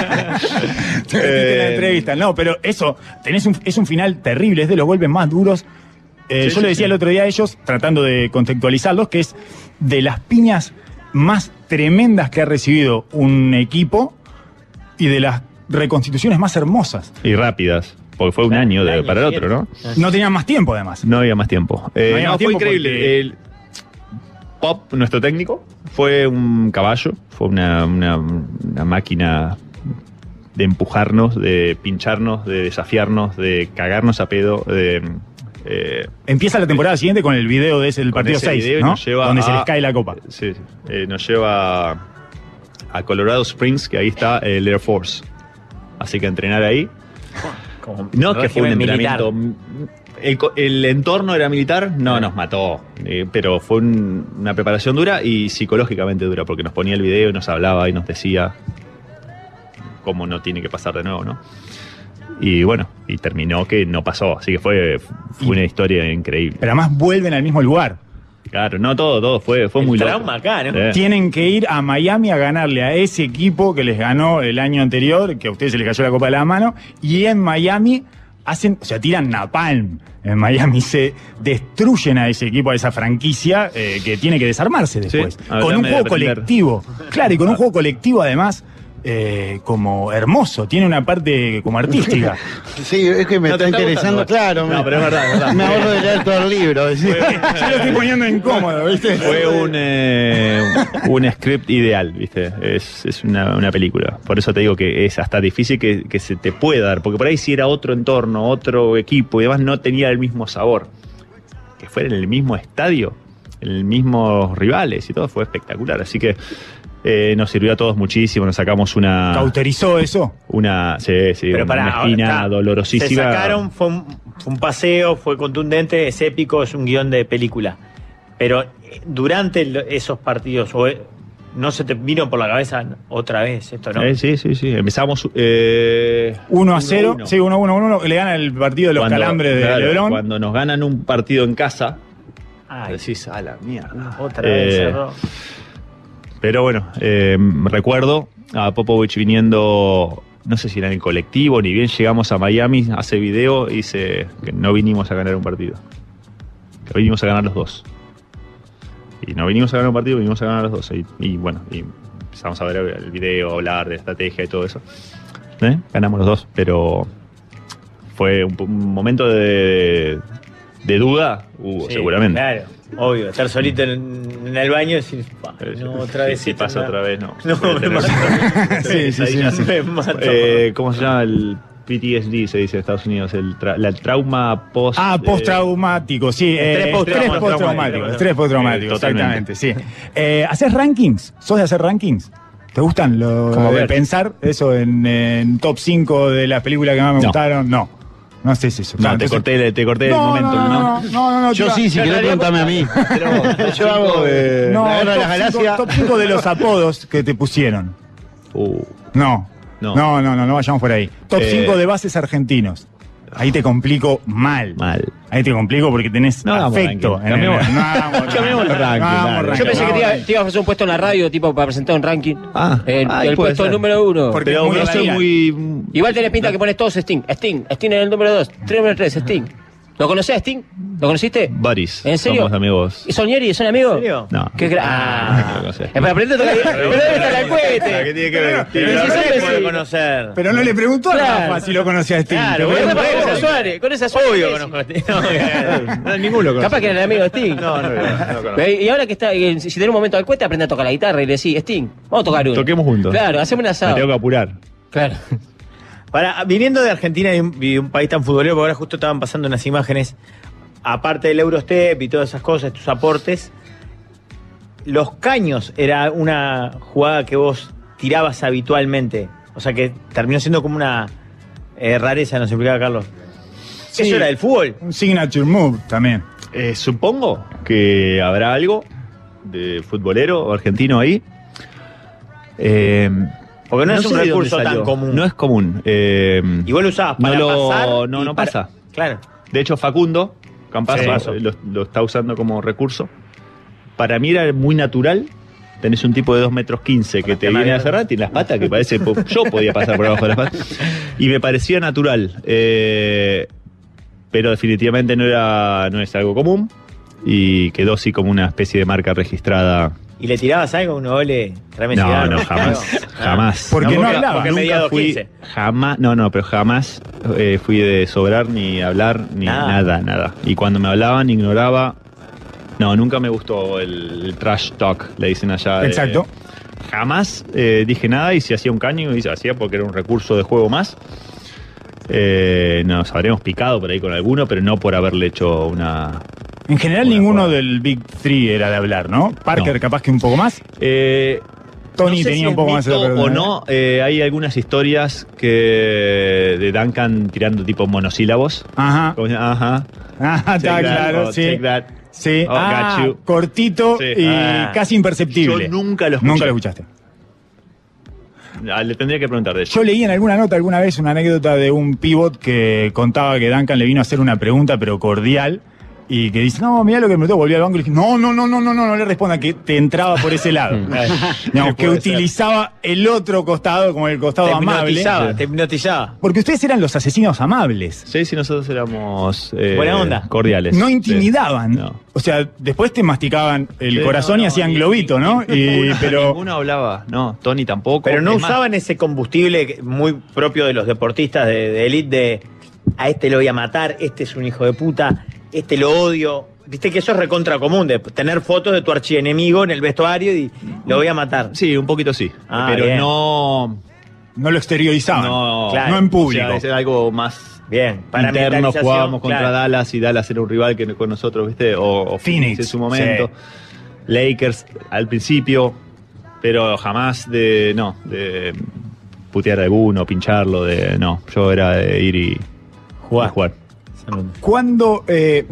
La entrevista. No, pero eso, es un final terrible, es de los golpes más duros. Yo le decía el otro día a ellos, tratando de contextualizarlos, que es de las piñas más tremendas que ha recibido un equipo y de las reconstituciones más hermosas. Y rápidas, porque fue un año para el otro, ¿no? No tenían más tiempo, además. No había más tiempo. Fue increíble. Porque... Pop, nuestro técnico, fue un caballo, fue una máquina empujarnos, de pincharnos, de desafiarnos, de cagarnos a pedo, Empieza la temporada siguiente con el video de ese del partido 6, ¿no? Donde se les cae la copa. Sí, nos lleva a Colorado Springs, que ahí está el Air Force. Así que entrenar ahí. No es que fue un entrenamiento. El entorno era militar, no nos mató, pero fue una preparación dura y psicológicamente dura, porque nos ponía el video y nos hablaba y nos decía cómo no tiene que pasar de nuevo, ¿no? Y bueno, y terminó que no pasó, así que fue una historia increíble. Pero además vuelven al mismo lugar. Claro, no todo, fue muy loco. Trauma acá, ¿no? Tienen que ir a Miami a ganarle a ese equipo que les ganó el año anterior, que a ustedes se les cayó la copa de la mano, y en Miami tiran napalm. En Miami se destruyen a ese equipo, a esa franquicia que tiene que desarmarse después. Sí, con un juego colectivo. Claro, y con un juego colectivo además como hermoso, tiene una parte como artística. Sí, es que me está interesando, claro. No, pero es verdad. Me ahorro de leer todo el libro. Yo lo estoy poniendo incómodo, ¿viste? Fue un script ideal, ¿viste? Es una película. Por eso te digo que es hasta difícil que se te pueda dar, porque por ahí si era otro entorno, otro equipo y demás, no tenía el mismo sabor. Que fuera en el mismo estadio, en el mismo rivales y todo, fue espectacular. Así que nos sirvió a todos muchísimo, nos sacamos una... ¿Cauterizó eso? Sí, pero una esquina dolorosísima. Se sacaron, fue un paseo, fue contundente, es épico, es un guión de película. Pero durante esos partidos, ¿no se te vino por la cabeza otra vez esto, no? Sí. Empezamos 1-0. Sí, 1-1. Le gana el partido de los calambres de Lebrón. Cuando nos ganan un partido en casa, decís, a la mierda. Otra vez cerró. Pero bueno, recuerdo a Popovich viniendo, no sé si era en el colectivo, ni bien llegamos a Miami, hace video y dice que no vinimos a ganar un partido, que vinimos a ganar los dos. Y no vinimos a ganar un partido, vinimos a ganar los dos. Y bueno, y empezamos a ver el video, hablar de estrategia y todo eso. Ganamos los dos, pero fue un momento de duda, seguramente. Claro. Obvio, estar solito en el baño y decir, no, otra vez. Si pasa otra vez, no. No, me mató. Me mató. ¿Cómo se llama? El PTSD, se dice en Estados Unidos, el trauma post... postraumático, sí. Estrés postraumático, exactamente, sí. ¿Haces rankings? ¿Sos de hacer rankings? ¿Te gustan de pensar eso en top 5 de las películas que más me gustaron? No sé si eso. No, te corté el momento, ¿no? No. Yo sí, si querés preguntarme a mí. Pero yo hago la Guerra de las Galaxias. Top 5 de los apodos que te pusieron. No vayamos por ahí. Top 5 de bases argentinos. Ahí te complico mal. Ahí te complico porque tenés afecto. Cambiemos los rankings. Yo pensé que te ibas a hacer un puesto en la radio, tipo, para presentar un ranking. El puesto número 1. Porque yo soy muy... Igual tenés pinta que pones todos Sting en el número 2, número 3, Sting. ¿Lo conocés a Sting? ¿Lo conociste? Buddies. ¿En serio? Somos amigos. ¿Y Sonieri son amigos? ¿En serio? No. No lo sé. Para aprender a tocar pero debe estar la cuete. ¿Qué tiene que ver? Puede conocer. Pero no le preguntó a Rafa si lo conocía a Sting. Claro, con esa Suárez. Obvio conozco a Sting. No, ninguno lo Capaz que era el amigo de Sting. No conozco. Y ahora que está, si tenés un momento al cuete, aprende a tocar la guitarra y le decís, Sting, vamos a tocar uno. Toquemos juntos. Claro, hacemos un asado. Me tengo que apurar. Claro. Viniendo de Argentina y un país tan futbolero, porque ahora justo estaban pasando unas imágenes, aparte del Eurostep y todas esas cosas, tus aportes, los caños era una jugada que vos tirabas habitualmente, o sea que terminó siendo como una rareza, nos explicaba Carlos. Sí, ¿eso era del fútbol? Un signature move también. Supongo que habrá algo de futbolero argentino ahí. Porque no es un recurso tan común. No es común. ¿Y vos lo usabas para pasar? No pasa. Claro. De hecho, Facundo Campazzo lo está usando como recurso. Para mí era muy natural. Tenés un tipo de 2,15 metros que te viene a cerrar, tiene las patas que parece... Yo podía pasar por abajo de las patas. Y me parecía natural. Pero definitivamente no es algo común. Y quedó así como una especie de marca registrada. ¿Y le tirabas algo? ¿Un gole? No, jamás. Porque no hablaba. Porque mediado 15. Jamás, pero jamás fui de sobrar, ni hablar, ni nada. Y cuando me hablaban, ignoraba. No, nunca me gustó el trash talk, le dicen allá. Exacto. jamás dije nada, y si hacía un caño, y se hacía porque era un recurso de juego más. Nos habríamos picado por ahí con alguno, pero no por haberle hecho una... En general ninguno del Big Three era de hablar, ¿no? Parker capaz que un poco más. Tony no sé tenía si un poco es más de mito o no, hay algunas historias que de Duncan tirando tipo monosílabos. Ajá. Como, ajá. Ah, está claro, sí. Take that. Sí, Oh, got you. cortito Sí. y casi imperceptible. Yo nunca lo escuché. Nunca lo escuchaste. Le tendría que preguntar de eso. Yo leí en alguna nota alguna vez una anécdota de un pivot que contaba que Duncan le vino a hacer una pregunta, pero cordial, y que dice, no, mirá lo que me preguntó, volví al banco y le dije, no le responda, que te entraba por ese lado. Digamos, que utilizaba el otro costado como el costado amable. Te hipnotizaba. Porque ustedes eran los asesinos amables. Sí, nosotros éramos buena onda, cordiales. No intimidaban. Sí. No. O sea, después te masticaban el Sí, corazón y hacían globito, ¿no? Pero ninguno hablaba, no, Tony tampoco. Pero no Es más, usaban ese combustible muy propio de los deportistas de elite de a este lo voy a matar, este es un hijo de puta, este lo odio. Viste que eso es recontra común, de tener fotos de tu archienemigo en el vestuario y lo voy a matar. Sí, un poquito sí. Ah, pero bien. no no lo exteriorizaban. No, Claro. No en público. O sea, es algo más Bien, para interno. Jugábamos contra claro. Dallas, y Dallas era un rival que con nosotros, ¿viste? O Phoenix, en su momento. sí. Lakers al principio, pero jamás de putear a alguno, pincharlo, yo era de ir y jugar. ¿Cuándo?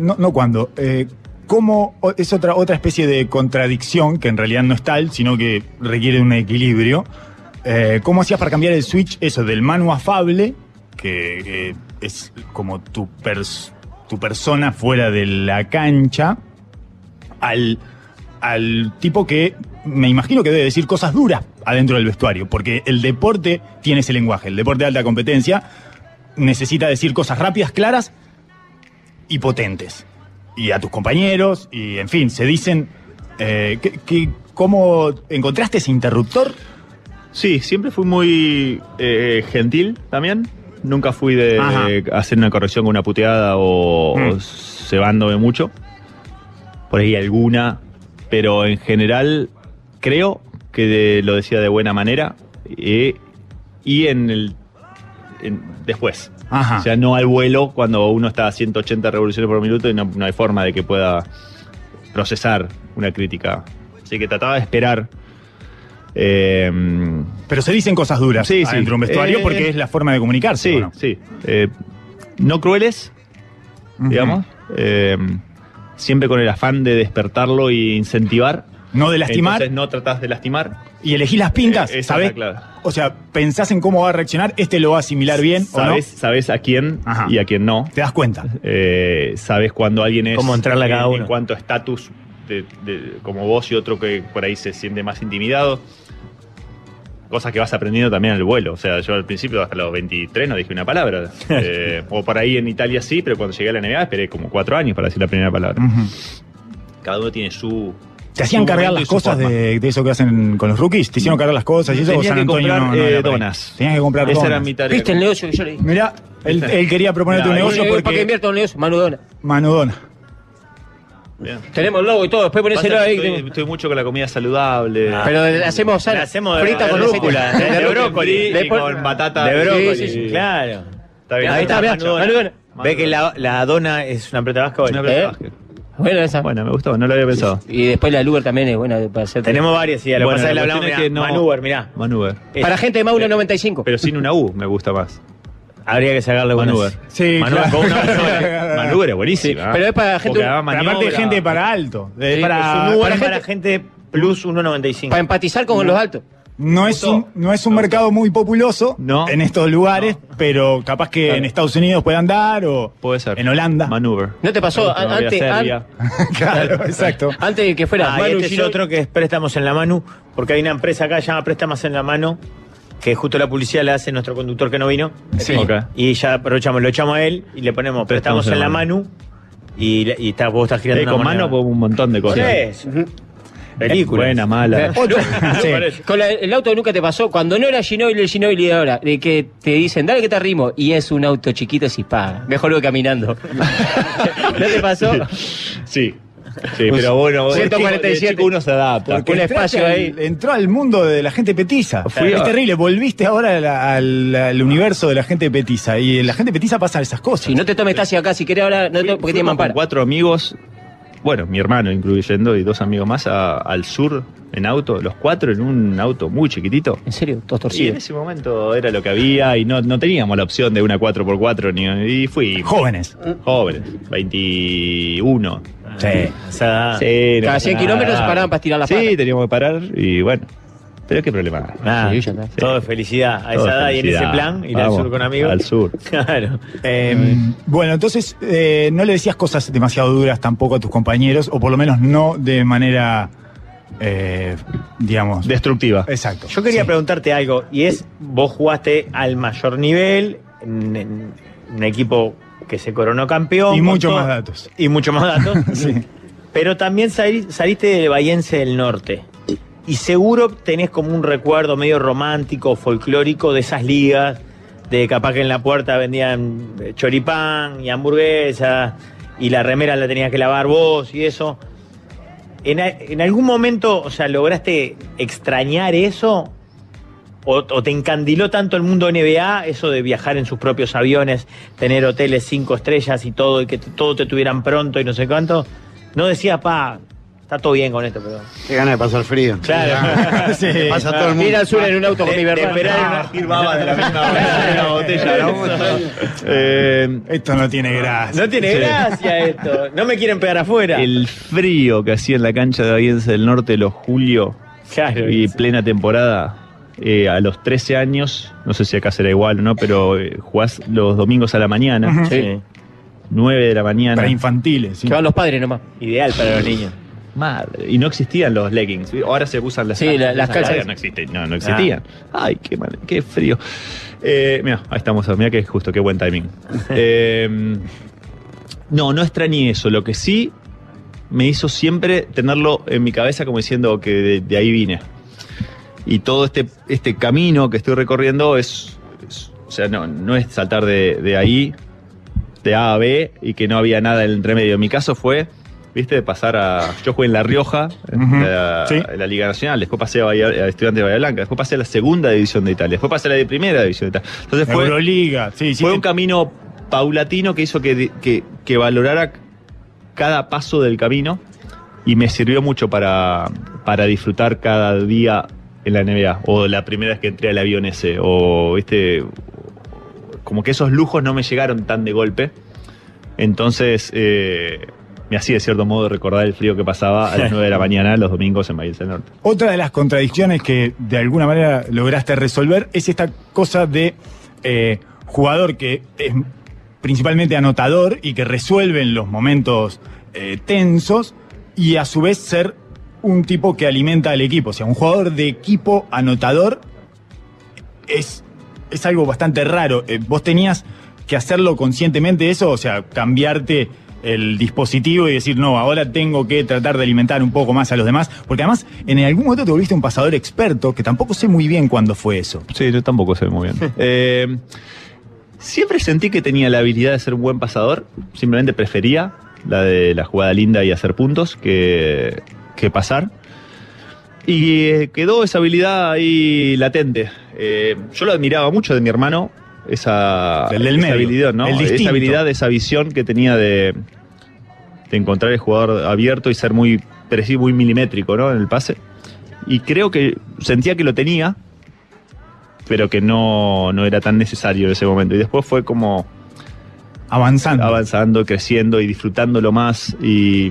¿Cómo es otra especie de contradicción que en realidad no es tal, sino que requiere un equilibrio? ¿Cómo hacías para cambiar el switch eso del Manu afable, que es como tu persona fuera de la cancha, al tipo que me imagino que debe decir cosas duras adentro del vestuario? Porque el deporte tiene ese lenguaje, el deporte de alta competencia necesita decir cosas rápidas, claras y potentes. Y a tus compañeros, y en fin, se dicen... ¿Cómo encontraste ese interruptor? Sí, siempre fui muy gentil también. Nunca fui de hacer una corrección con una puteada o cebándome mucho. Por ahí alguna, pero en general creo que lo decía de buena manera y después. Ajá. O sea, no al vuelo cuando uno está a 180 revoluciones por minuto y no hay forma de que pueda procesar una crítica. Así que trataba de esperar. Pero se dicen cosas duras dentro de un vestuario porque es la forma de comunicarse. Sí, ¿o no? sí. No crueles, digamos. Siempre con el afán de despertarlo e incentivar. No de lastimar. Entonces no tratás de lastimar. Y elegís las pintas, esa ¿sabés? es la clave. O sea, pensás en cómo va a reaccionar, lo va a asimilar bien o no. Sabés a quién y a quién no. Te das cuenta. Sabés cuando alguien es... Cómo entrarle a cada uno. En cuanto a estatus, como vos y otro que por ahí se siente más intimidado. Cosas que vas aprendiendo también al vuelo. O sea, yo al principio hasta los 23 no dije una palabra. O por ahí en Italia sí, pero cuando llegué a la NBA esperé como 4 años para decir la primera palabra. Cada uno tiene su... ¿Te hacían cargar las cosas de eso que hacen con los rookies? ¿Te hicieron cargar las cosas y eso? Tenía San que Antonio comprar no era por ahí? donas. Tenías que comprar Esa donas. era mi tarea. ¿Viste el negocio que yo le dije? Mirá, él quería proponerte un negocio ¿Para qué porque... invierto en un negocio? Manu Dona. Manudona. Bien. Tenemos el logo y todo, después ponéselo Pasa que ahí. estoy mucho con la comida saludable. Pero la hacemos La hacemos frita de con rúcula, aceite. de brócoli, y Después- con batata. De brócoli, Sí, sí. claro. Está bien. Ahí está, mirá, Manu Dona. Manu Dona. Ve que la dona es una pelota de básquetbol. Una pelota de básquet. Bueno, esa. Bueno, me gustó, no lo había pensado. Y después la Luger también es buena para hacer. Tenemos varias, sí. A lo que Bueno, pasa es que la le hablamos, cuestión es que mirá, no- Maneuver, mirá. Maneuver. Para gente de Maule 95. Pero sin una U me gusta más. Habría que sacarle Maneuver. Sí, Maneuver claro. con una Maneuver es buenísima. pero es para gente- Porque da Pero aparte maniobra. de gente para alto. Sí, Su para Uber es gente- para gente plus 1.95. Para empatizar con los altos. No es un mercado muy populoso No. en estos lugares, pero capaz que en Estados Unidos puedan dar o Puede ser. en Holanda. Maneuver. ¿No te pasó Serbia. Claro, exacto. antes de que fuera Y Manu este es Ginóbili? otro que es préstamos en la mano, porque hay una empresa acá que se llama Préstamos en la Mano, que justo la publicidad la hace nuestro conductor que no vino. Sí. Ok. Y ya aprovechamos, lo echamos a él y le ponemos préstamos en la mano y vos estás girando una Con moneda. mano un montón de cosas. Sí. Película. Buena, mala. Sí. Con el auto que nunca te pasó, cuando no era Ginóbili el Ginóbili de ahora, de que te dicen, dale que te arrimo, y es un auto chiquito, si paga. Mejor lo caminando. ¿No te pasó? Sí. Sí, pero bueno, 147. chico uno se adapta. Porque un espacio ahí. Entró al mundo de la gente petiza. Es terrible, volviste ahora al universo de la gente petiza. Y en la gente petiza pasan esas cosas. Si no te tomes taxi acá, si querés ahora, no porque tiene mampara. 4 amigos, bueno, mi hermano incluyendo, y 2 amigos más al sur en auto, los 4 en un auto muy chiquitito. ¿En serio? Todos Y torcidos. en ese momento era lo que había y no teníamos la opción de una 4x4 y fui Jóvenes. jóvenes, 21. Sí. O sea, Sí, Cada 100 kilómetros se paraban para estirar la pata. Sí, teníamos que parar y bueno. Pero qué problema. nada, Sí, ya está. todo es felicidad a Todo esa edad y en felicidad. ese plan, ir al Vamos, sur con amigos. al sur. Claro. Bueno, entonces no le decías cosas demasiado duras tampoco a tus compañeros, o por lo menos no de manera, digamos... Destructiva. Exacto. Yo quería Sí. preguntarte algo, y es, vos jugaste al mayor nivel, en un equipo que se coronó campeón. Y con mucho todo- más datos. Y mucho más datos. Sí. Pero también saliste del Bahiense del Norte. Y seguro tenés como un recuerdo medio romántico, folclórico de esas ligas, de capaz que en la puerta vendían choripán y hamburguesas, y la remera la tenías que lavar vos y eso. ¿En algún momento, o sea, lograste extrañar eso? ¿O te encandiló tanto el mundo NBA, eso de viajar en sus propios aviones, tener hoteles 5 estrellas y todo, y que todo te tuvieran pronto y no sé cuánto? No decía, está todo bien con esto, pero... Qué ganas de pasar frío. Claro. Sí. Le pasa a todo el mundo. Ir al sur en un auto con mi verdad. esperar Ir babas de la misma botella, ¿no? Esto no tiene gracia. No tiene gracia esto. No me quieren pegar afuera. El frío que hacía en la cancha de Bahiense del Norte los julio Claro. y plena temporada, a los 13 años, no sé si acá será igual o no, pero jugás los domingos a la mañana, Ujú. Sí. 9 de la mañana. Para infantiles. Sí. Que van los padres nomás. Ideal para los niños. Madre. Y no existían los leggings. Ahora se usan las Sí, las calzas. largas, no existían. Ay, qué frío. Mira, ahí estamos. Mira que justo, qué buen timing. No extrañé eso. Lo que sí me hizo siempre tenerlo en mi cabeza como diciendo que de ahí vine. Y todo este camino que estoy recorriendo o sea, no es saltar de ahí, de A a B, y que no había nada en el entremedio. En mi caso fue, viste, de pasar yo jugué en La Rioja, Ujú, sí. en la Liga Nacional, después pasé a Estudiantes de Bahía Blanca, después pasé a la segunda división de Italia, después pasé a la de primera división de Italia. Entonces Euroliga. Sí, sí. fue un camino paulatino que hizo que valorara cada paso del camino y me sirvió mucho para disfrutar cada día en la NBA, o la primera vez que entré al avión ese, o viste, como que esos lujos no me llegaron tan de golpe. Entonces me hacía de cierto modo recordar el frío que pasaba a las 9 de la mañana los domingos en Bahiense del Norte. Otra de las contradicciones que de alguna manera lograste resolver es esta cosa de jugador que es principalmente anotador y que resuelve en los momentos tensos, y a su vez ser un tipo que alimenta al equipo. O sea, un jugador de equipo anotador es algo bastante raro. ¿Vos tenías que hacerlo conscientemente eso? O sea, cambiarte el dispositivo y decir, no, ahora tengo que tratar de alimentar un poco más a los demás. Porque además, en algún momento te volviste un pasador experto, que tampoco sé muy bien cuándo fue eso. Sí, yo tampoco sé muy bien. Siempre sentí que tenía la habilidad de ser un buen pasador. Simplemente prefería la de la jugada linda y hacer puntos que pasar. Y quedó esa habilidad ahí latente. Yo lo admiraba mucho de mi hermano, esa Del medio, habilidad, ¿no? el distinto. Esa habilidad, esa visión que tenía de encontrar el jugador abierto y ser muy preciso, muy milimétrico, ¿no? En el pase. Y creo que sentía que lo tenía, pero que no era tan necesario en ese momento. Y después fue como avanzando, creciendo y disfrutándolo más y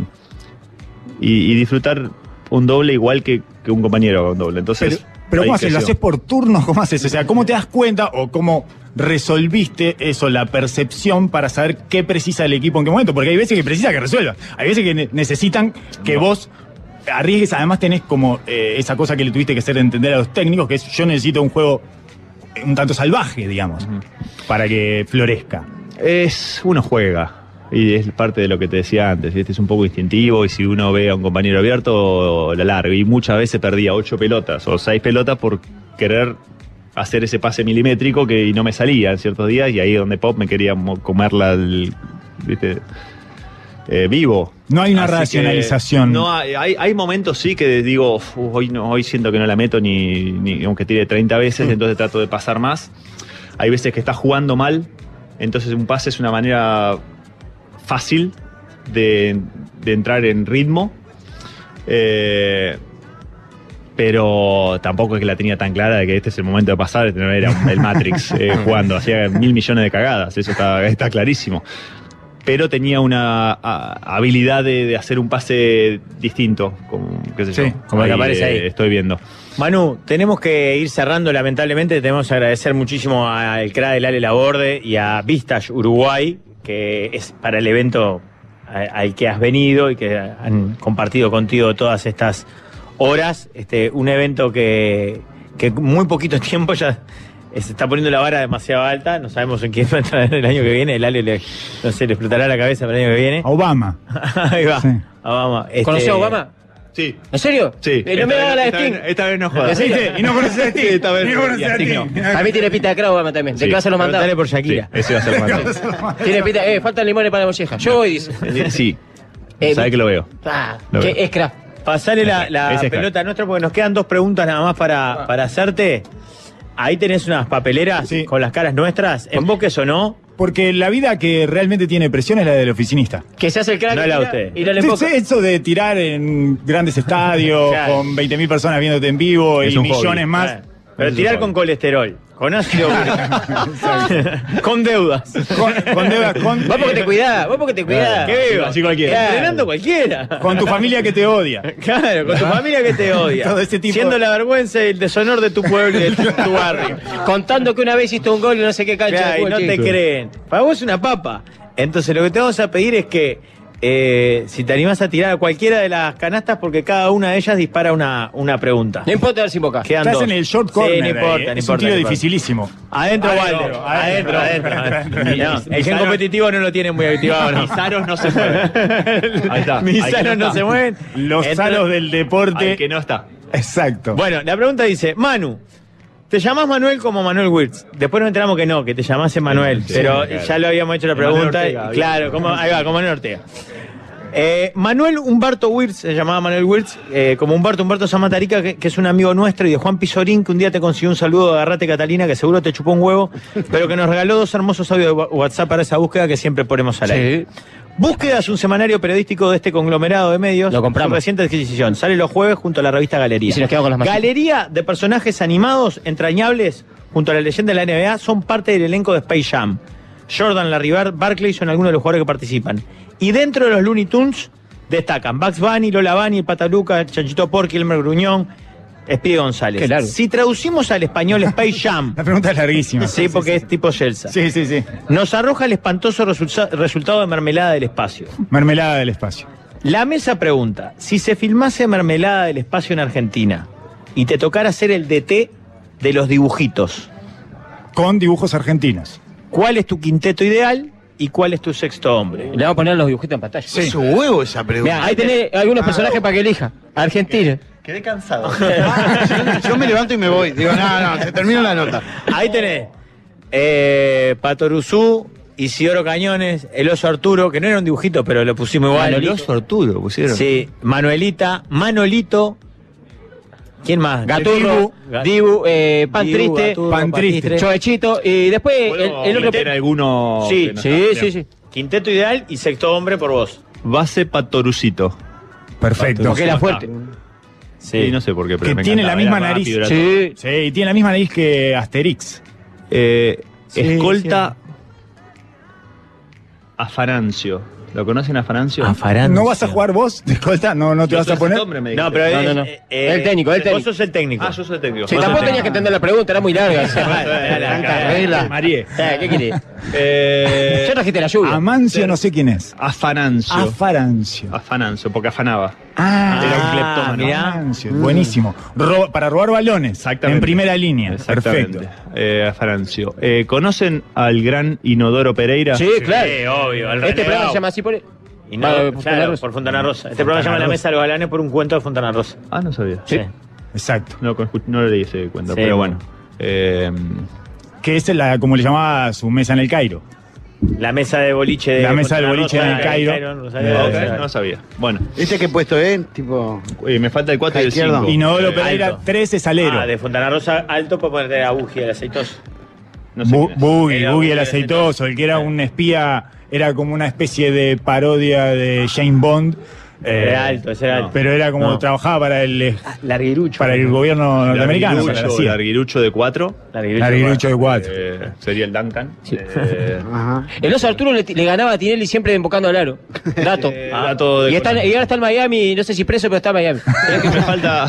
disfrutar un doble igual que un compañero haga un doble. Entonces, Pero ahí ¿cómo haces? ¿Lo creció. haces por turnos? ¿Cómo haces? O sea, ¿cómo te das cuenta o cómo resolviste eso, la percepción para saber qué precisa el equipo en qué momento? Porque hay veces que precisa que resuelva. Hay veces que necesitan que vos arriesgues. Además tenés como esa cosa que le tuviste que hacer entender a los técnicos, que es yo necesito un juego un tanto salvaje, digamos, para que florezca. Uno juega. Y es parte de lo que te decía antes, ¿viste? Es un poco instintivo y si uno ve a un compañero abierto, la larga. Y muchas veces perdía 8 pelotas o 6 pelotas por querer hacer ese pase milimétrico y no me salía en ciertos días y ahí es donde Pop me quería comerla, ¿viste? vivo. No hay una Así racionalización. No hay momentos sí que digo, hoy siento que no la meto ni aunque tire 30 veces, entonces trato de pasar más. Hay veces que estás jugando mal, entonces un pase es una manera fácil de entrar en ritmo. Pero tampoco es que la tenía tan clara de que este es el momento de pasar, no era el Matrix jugando, hacía 1.000 millones de cagadas, eso está clarísimo. Pero tenía una habilidad de hacer un pase distinto, como el que aparece ahí. Estoy viendo. Manu, tenemos que ir cerrando, lamentablemente. Tenemos que agradecer muchísimo al CRA del Ale Laborde y a Vistage Uruguay, que es para el evento al que has venido y que han compartido contigo todas estas horas. Un evento que muy poquito tiempo ya se está poniendo la vara demasiado alta. No sabemos en quién va a entrar el año que viene. El Ale le explotará la cabeza para el año que viene. Obama. Ahí va. Sí. Obama. ¿Conoció a Obama? Sí. ¿En serio? Sí. No me haga la de Sting. Esta vez no jodas. Y no conoces a Sting. Esta vez Y no conoces a Sting Sting. no. A mí tiene pinta de crowd Obama también. ¿De Sí. qué va a ser los mandados? Dale por Shakira. Sí, ese va a ser el mandado. Tiene pinta, faltan limones para la molleja. Yo voy, dice. Sí. ¿Sabes que lo veo? Lo ¿Qué veo. es craft? Pasale la Ese es pelota nuestra porque nos quedan 2 preguntas nada más para hacerte. Ahí tenés unas papeleras Sí. con las caras nuestras. ¿Emboques o no? Porque la vida que realmente tiene presión es la del oficinista. Que se hace el crack No y la tira, usted. y no le Sí, emboca. eso de tirar en grandes estadios, Claro. con 20.000 personas viéndote en vivo Es y un millones hobby. más. Pero Eso tirar es con obvio. colesterol, con ácido úrico, con deudas. Con deudas, Vos porque te cuidás, ¿Qué vivo? Así cualquiera. Claro. Entrenando cualquiera. con tu familia que te odia. Claro, con tu familia que te odia. Todo ese tipo Siendo de- la vergüenza y el deshonor de tu pueblo y de tu barrio. Contando que una vez hiciste un gol y no sé qué cancha. Claro, de y fútbol, no te chico. creen. Para vos es una papa. Entonces lo que te vamos a pedir es que si te animás a tirar a cualquiera de las canastas, porque cada una de ellas dispara una pregunta. No importa ver si invoca. Quedan Estás dos. en el short Sí, corner. no importa, ahí, no es un importa, tiro no importa. dificilísimo. Adentro, Adentro, Walter. Adentro. No, el gen competitivo no lo tiene muy activado, ¿no? Mis aros no se mueven. Ahí está. Mis Ahí que aros no está. se mueven. Los Entonces- aros del deporte. Al que no está. Exacto. Bueno, la pregunta dice, Manu, ¿te llamás Manuel como Manuel Wirtz? Después nos enteramos que no, que te llamás Emanuel, Sí, pero claro. ya lo habíamos hecho la Emanuel pregunta. Ortega, Claro, ahí va, como Manuel Ortega. Manuel Humberto Wirtz, se llamaba Manuel Wirtz, como Humberto Zamatarica, que es un amigo nuestro, y de Juan Pizorín, que un día te consiguió un saludo de Agarrate Catalina, que seguro te chupó un huevo, pero que nos regaló 2 hermosos audios de WhatsApp para esa búsqueda que siempre ponemos al aire. Búsqueda es un semanario periodístico de este conglomerado de medios. Lo compramos. Su reciente adquisición. Sale los jueves junto a la revista Galería. Y si nos quedamos con las masitas. Galería de personajes animados, entrañables, junto a la leyenda de la NBA, son parte del elenco de Space Jam. Jordan, Larry Bird, Barkley son algunos de los jugadores que participan. Y dentro de los Looney Tunes destacan Bugs Bunny, Lola Bunny, el Pataluca, Chanchito Porky, Elmer Gruñón, Speedy González. Qué largo. Si traducimos al español Space Jam, La pregunta es larguísima. sí, porque es tipo Chelsea, Sí, sí, sí. nos arroja el espantoso resultado de Mermelada del Espacio. Mermelada del espacio. La mesa pregunta, si se filmase Mermelada del Espacio en Argentina y te tocara ser el DT de los dibujitos, Con dibujos argentinos. ¿cuál es tu quinteto ideal y cuál es tu sexto hombre? Le vamos a poner los dibujitos en pantalla. Es un huevo esa pregunta. Mirá, ahí tenés algunos personajes para que elija. Argentina. Quedé cansado. Yo me levanto y me voy. Digo, no, se termina la nota. Ahí tenés Patoruzú, Isidoro Cañones, el oso Arturo, que no era un dibujito, pero lo pusimos igual. El oso Arturo pusieron. Sí, Manuelita, Manolito. ¿Quién más? Gaturro, Dibu, Pan Dibu, Triste, Gaturro, Pan Triste. Choechito. Y después el otro. ¿Tiene alguno? Sí, que no Sí, está? sí, Bien. sí. Quinteto ideal y sexto hombre por vos. Base Patorucito. Perfecto. Porque era fuerte. Sí, no sé por qué, pero Que me tiene la encantaba, misma era nariz. rápido, era todo. Sí. Sí, y tiene la misma nariz que Asterix. Escolta Afarancio. ¿Lo conocen a Afarancio? ¿No vas a jugar vos de escolta? ¿No te Yo vas soy a poner? ese hombre, me dijiste. No, pero No. El técnico, el técnico. Vos sos el técnico. Ah, yo soy el técnico. Sí, Vos sos tampoco el tenías que entender la pregunta, era muy larga. O sea, Tanta regla. Marié. ¿Qué querés? Eh, Ya trajiste la lluvia. Amancio no sé quién es. Afanancio. Afarancio. Afanancio, porque afanaba. Ah, Era un cleptómano. mirá. Afanancio. Buenísimo. para robar balones. Exactamente. En primera línea. Exactamente. Perfecto. Afarancio. ¿Conocen al gran Inodoro Pereira? Sí, claro. Sí, obvio. el Este programa renegado. se llama así por. Y no, Por Fontana claro, Rosa. por Fontana Rosa. Este programa se llama La Mesa de los Galanes por un cuento de Fontana Rosa. Ah, no sabía. Sí. Exacto. No lo leí ese cuento, Sí, pero bueno. bueno. Que es como le llamaba su mesa en el Cairo. La mesa de boliche de La mesa del Fontana boliche Rosa, en el Cairo. Ok, no sabía. Bueno, ¿Este qué puesto es? Tipo. me falta el 4 y el Izquierdo. 5. Inodoro Pereira, alto. 3 es alero. Ah, de Fontana Rosa alto para ponerte a Buji, el aceitoso. No sé quién es. Boogie Era el Boogie aceitoso, el que era un espía, era como una especie de parodia de James Bond. Era alto, ese era alto. Pero era como No. trabajaba para el Larguirucho. gobierno norteamericano, para la CIA. Larguirucho de 4. Larguirucho de 4. Sería el Duncan. Ajá. El oso Arturo le ganaba a Tinelli siempre invocando al aro. Dato. Dato de Y ahora está en Miami, no sé si preso, pero está en Miami. Es que me falta.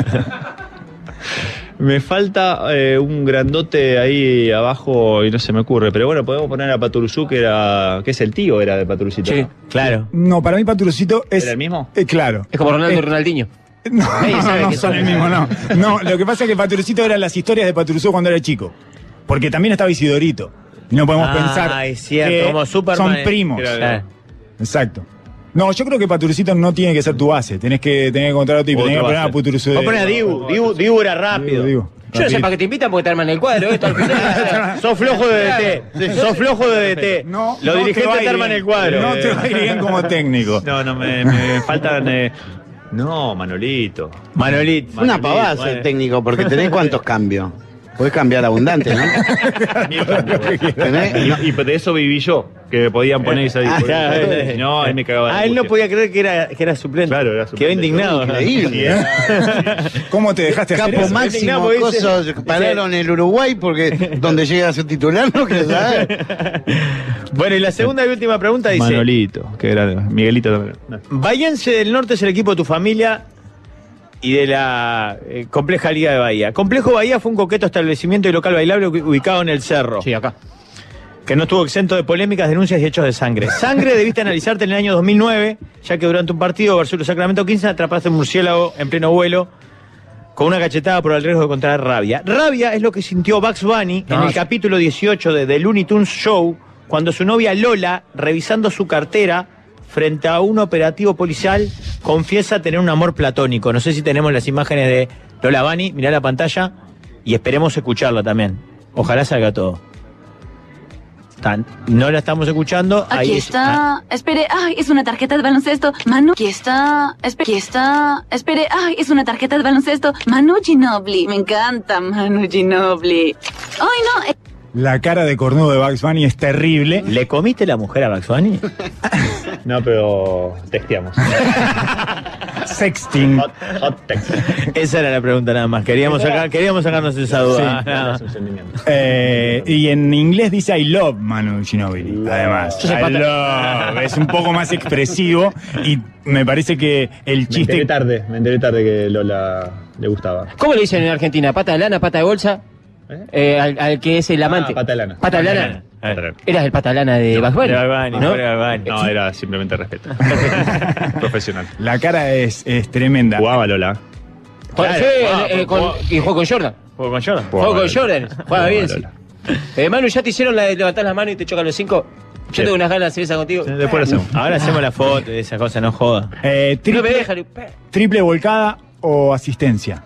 Me falta un grandote ahí abajo y no se me ocurre. Pero bueno, podemos poner a Paturuzú, que es el tío, era de Paturucito. Sí. ¿No? Claro. No, para mí Paturucito es... ¿Era el mismo? Claro. Es como Ronaldo y Ronaldinho. No, Nadie sabe no que son son. el mismo, no. No, lo que pasa es que Paturucito eran las historias de Paturuzú cuando era chico. Porque también estaba Isidorito. Y no podemos pensar es cierto, que como Superman, son primos. Era- Exacto. No, yo creo que Paturucito no tiene que ser tu base. Tenés que encontrar otro tipo. Otro Tenés que poner a base. Paturuzú. Vos ponés a Dibu era rápido. Digo. Yo no sé para qué te invitan porque te arman el cuadro, esto al final. Sos flojo de DT. Sos flojo de DT. No, Los no dirigentes va te arman bien. el cuadro. No te va a ir bien como técnico. No, me faltan. No, Manolito. Manolito. Una pavada ser técnico, porque tenés cuántos cambios. Podés cambiar abundante, ¿no? ¿Tenés? Y de eso viví yo, que podían poner esa claro. No, él me cagaba. de Ah, él no angustia. podía creer que era suplente. Claro, era suplente. Quedó indignado. Increíble. ¿Cómo te dejaste hacer Capo eso? máximo, porque dice- cosas pararon el Uruguay porque donde llega a ser titular no quiere saber. Bueno, y la segunda y última pregunta dice: Manolito, que era Miguelito también. No. Bahiense del Norte es el equipo de tu familia y de la compleja Liga de Bahía. Complejo Bahía fue un coqueto establecimiento y local bailable ubicado en el Cerro, Sí, acá. que no estuvo exento de polémicas, denuncias y hechos de sangre. Sangre debiste analizarte en el año 2009, ya que durante un partido Barcelona Sacramento 15 atrapaste un murciélago en pleno vuelo con una cachetada por el riesgo de contraer rabia. Rabia es lo que sintió Bugs Bunny en el capítulo 18 de The Looney Tunes Show, cuando su novia Lola, revisando su cartera frente a un operativo policial, confiesa tener un amor platónico. No sé si tenemos las imágenes de Lola Bunny, mirá la pantalla y esperemos escucharla también. Ojalá salga todo. No la estamos escuchando. Aquí ahí está. Espere, ay, es una tarjeta de baloncesto. Manu, aquí está. Aquí está. Espere, ay, es una tarjeta de baloncesto. Manu Ginobili. Me encanta Manu Ginobili. Ay, no. La cara de cornudo de Bugs Bunny es terrible. ¿Le comiste la mujer a Bugs Bunny? No, pero texteamos. Sexting. Hot text. Esa era la pregunta nada más. Queríamos sacarnos esa duda. Sí. Nada. Es un sentimiento. Y en inglés dice I love Manu Ginobili, además. Yo soy I love. Es un poco más expresivo y me parece que el Me chiste... enteré tarde que Lola le gustaba. ¿Cómo le dicen en Argentina? ¿Pata de lana, pata de bolsa? Al que es el amante. Pata de lana. Pata de lana. A ver. Eras el pata de lana de Bugs Bunny, De Bugs Bunny, ¿no? de Bugs Bunny. No, era simplemente respeto. Profesional. La cara es tremenda. Jugaba Lola. Juega- Claro, sí, jugaba, y jugó con Jordan. ¿Juego con Jordan? Jugó con Jordan. Juega bien, sí. Lola. Manu, ¿ya te hicieron la de levantar las manos y te chocan los 5? Yo Sí. tengo unas ganas de hacer esa contigo. Sí, después lo hacemos. Ahora hacemos la foto de esa cosa, no joda. No me Triple, dejan. triple volcada o asistencia.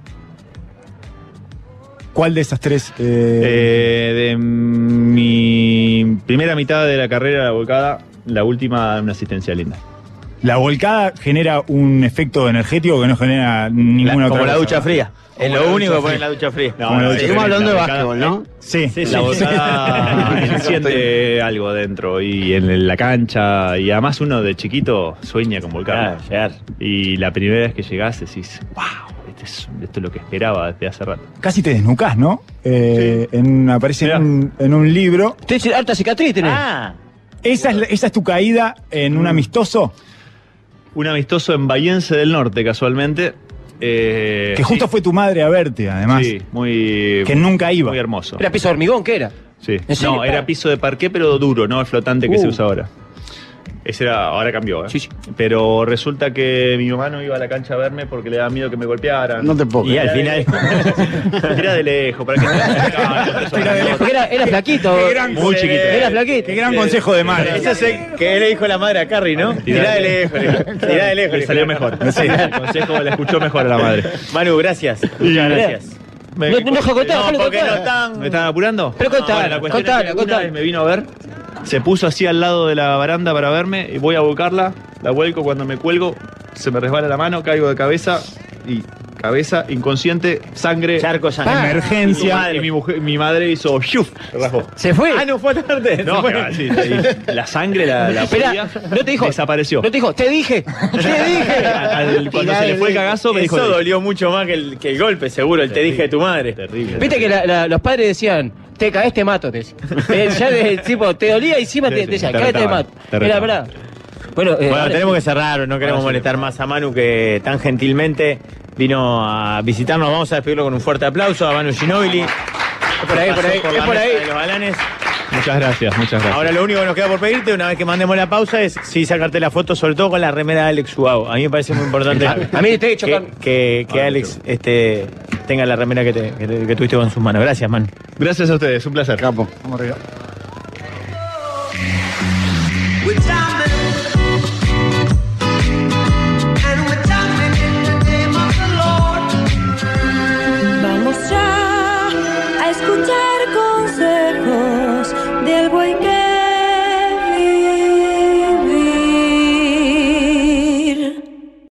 ¿Cuál de esas tres? De mi primera mitad de la carrera, la volcada, la última, una asistencia linda. La volcada genera un efecto energético que no genera ninguna Como otra la cosa. ducha fría. Es la lo ducha único que fría. pone en la ducha fría. Como la ducha Seguimos fría. hablando de La volcada- básquetbol, ¿no? Sí, Sí, La volcada enciende algo dentro y en la cancha. Y además uno de chiquito sueña con volcán. Llegar. Y la primera vez que llegás decís, wow, esto es lo que esperaba desde hace rato. Casi te desnucás, ¿no? Aparece Mirá. en un libro. Tenés harta cicatriz, tenés. ¿Esa es tu caída en un amistoso? Un amistoso en Bahiense del Norte, casualmente. Que justo fue tu madre a verte, además. Sí, muy. Que nunca iba. Muy hermoso. ¿Era piso de hormigón? ¿Qué era? Sí. ¿En serio? No, era piso de parqué, pero duro, no el flotante que se usa ahora. Ese era, ahora cambió, ¿eh? Sí, sí. Pero resulta que mi mamá no iba a la cancha a verme porque le daba miedo que me golpearan. No te puedo Y al creer. final. Tira de lejos, para que Porque era flaquito. Qué gran Muy chiquito. Era flaquito. Qué gran consejo de madre. Ese es el que le dijo la madre a Carrie, ¿no? Tirá de lejos. Tirá de lejos. Le salió mejor. Sí, el consejo le escuchó mejor a la madre. Manu, gracias. Muchas gracias. No deja contar, No, déjalo porque contar. no están. ¿Me están apurando? Pero contala, Bueno, la cuestión contala, es que una contala. vez me vino a ver Se puso así al lado de la baranda para verme y voy a buscarla, la vuelco, cuando me cuelgo se me resbala la mano, caigo de cabeza y cabeza, inconsciente, sangre. Charco sangre. Emergencia. Y mi madre hizo ¡shuf! Rajó. ¿Se fue? Ah, no fue tarde. No, sí, la sangre, la Espera, podía, no te dijo. desapareció. No te dijo, te dije. Cuando se le fue el cagazo me dijo. Eso dolió mucho más que el golpe, seguro, el te dije de tu madre. Terrible. Viste que los padres decían, te caes, te mato. Te decían. Ya el tipo, te dolía y encima te decían, caes, te mato. Era verdad. Bueno, Tenemos que cerrar, no queremos molestar más a Manu, que tan gentilmente vino a visitarnos. Vamos a despedirlo con un fuerte aplauso a Manu Ginóbili. Es por ahí, es por ahí. De los Galanes. Muchas gracias. Ahora lo único que nos queda por pedirte, una vez que mandemos la pausa, es sacarte la foto, sobre todo con la remera de Alex Ubago. A mí me parece muy importante A mí te he hecho que Alex tenga la remera que tuviste con sus manos. Gracias, Manu. Gracias a ustedes, un placer. Capo. Vamos arriba. With time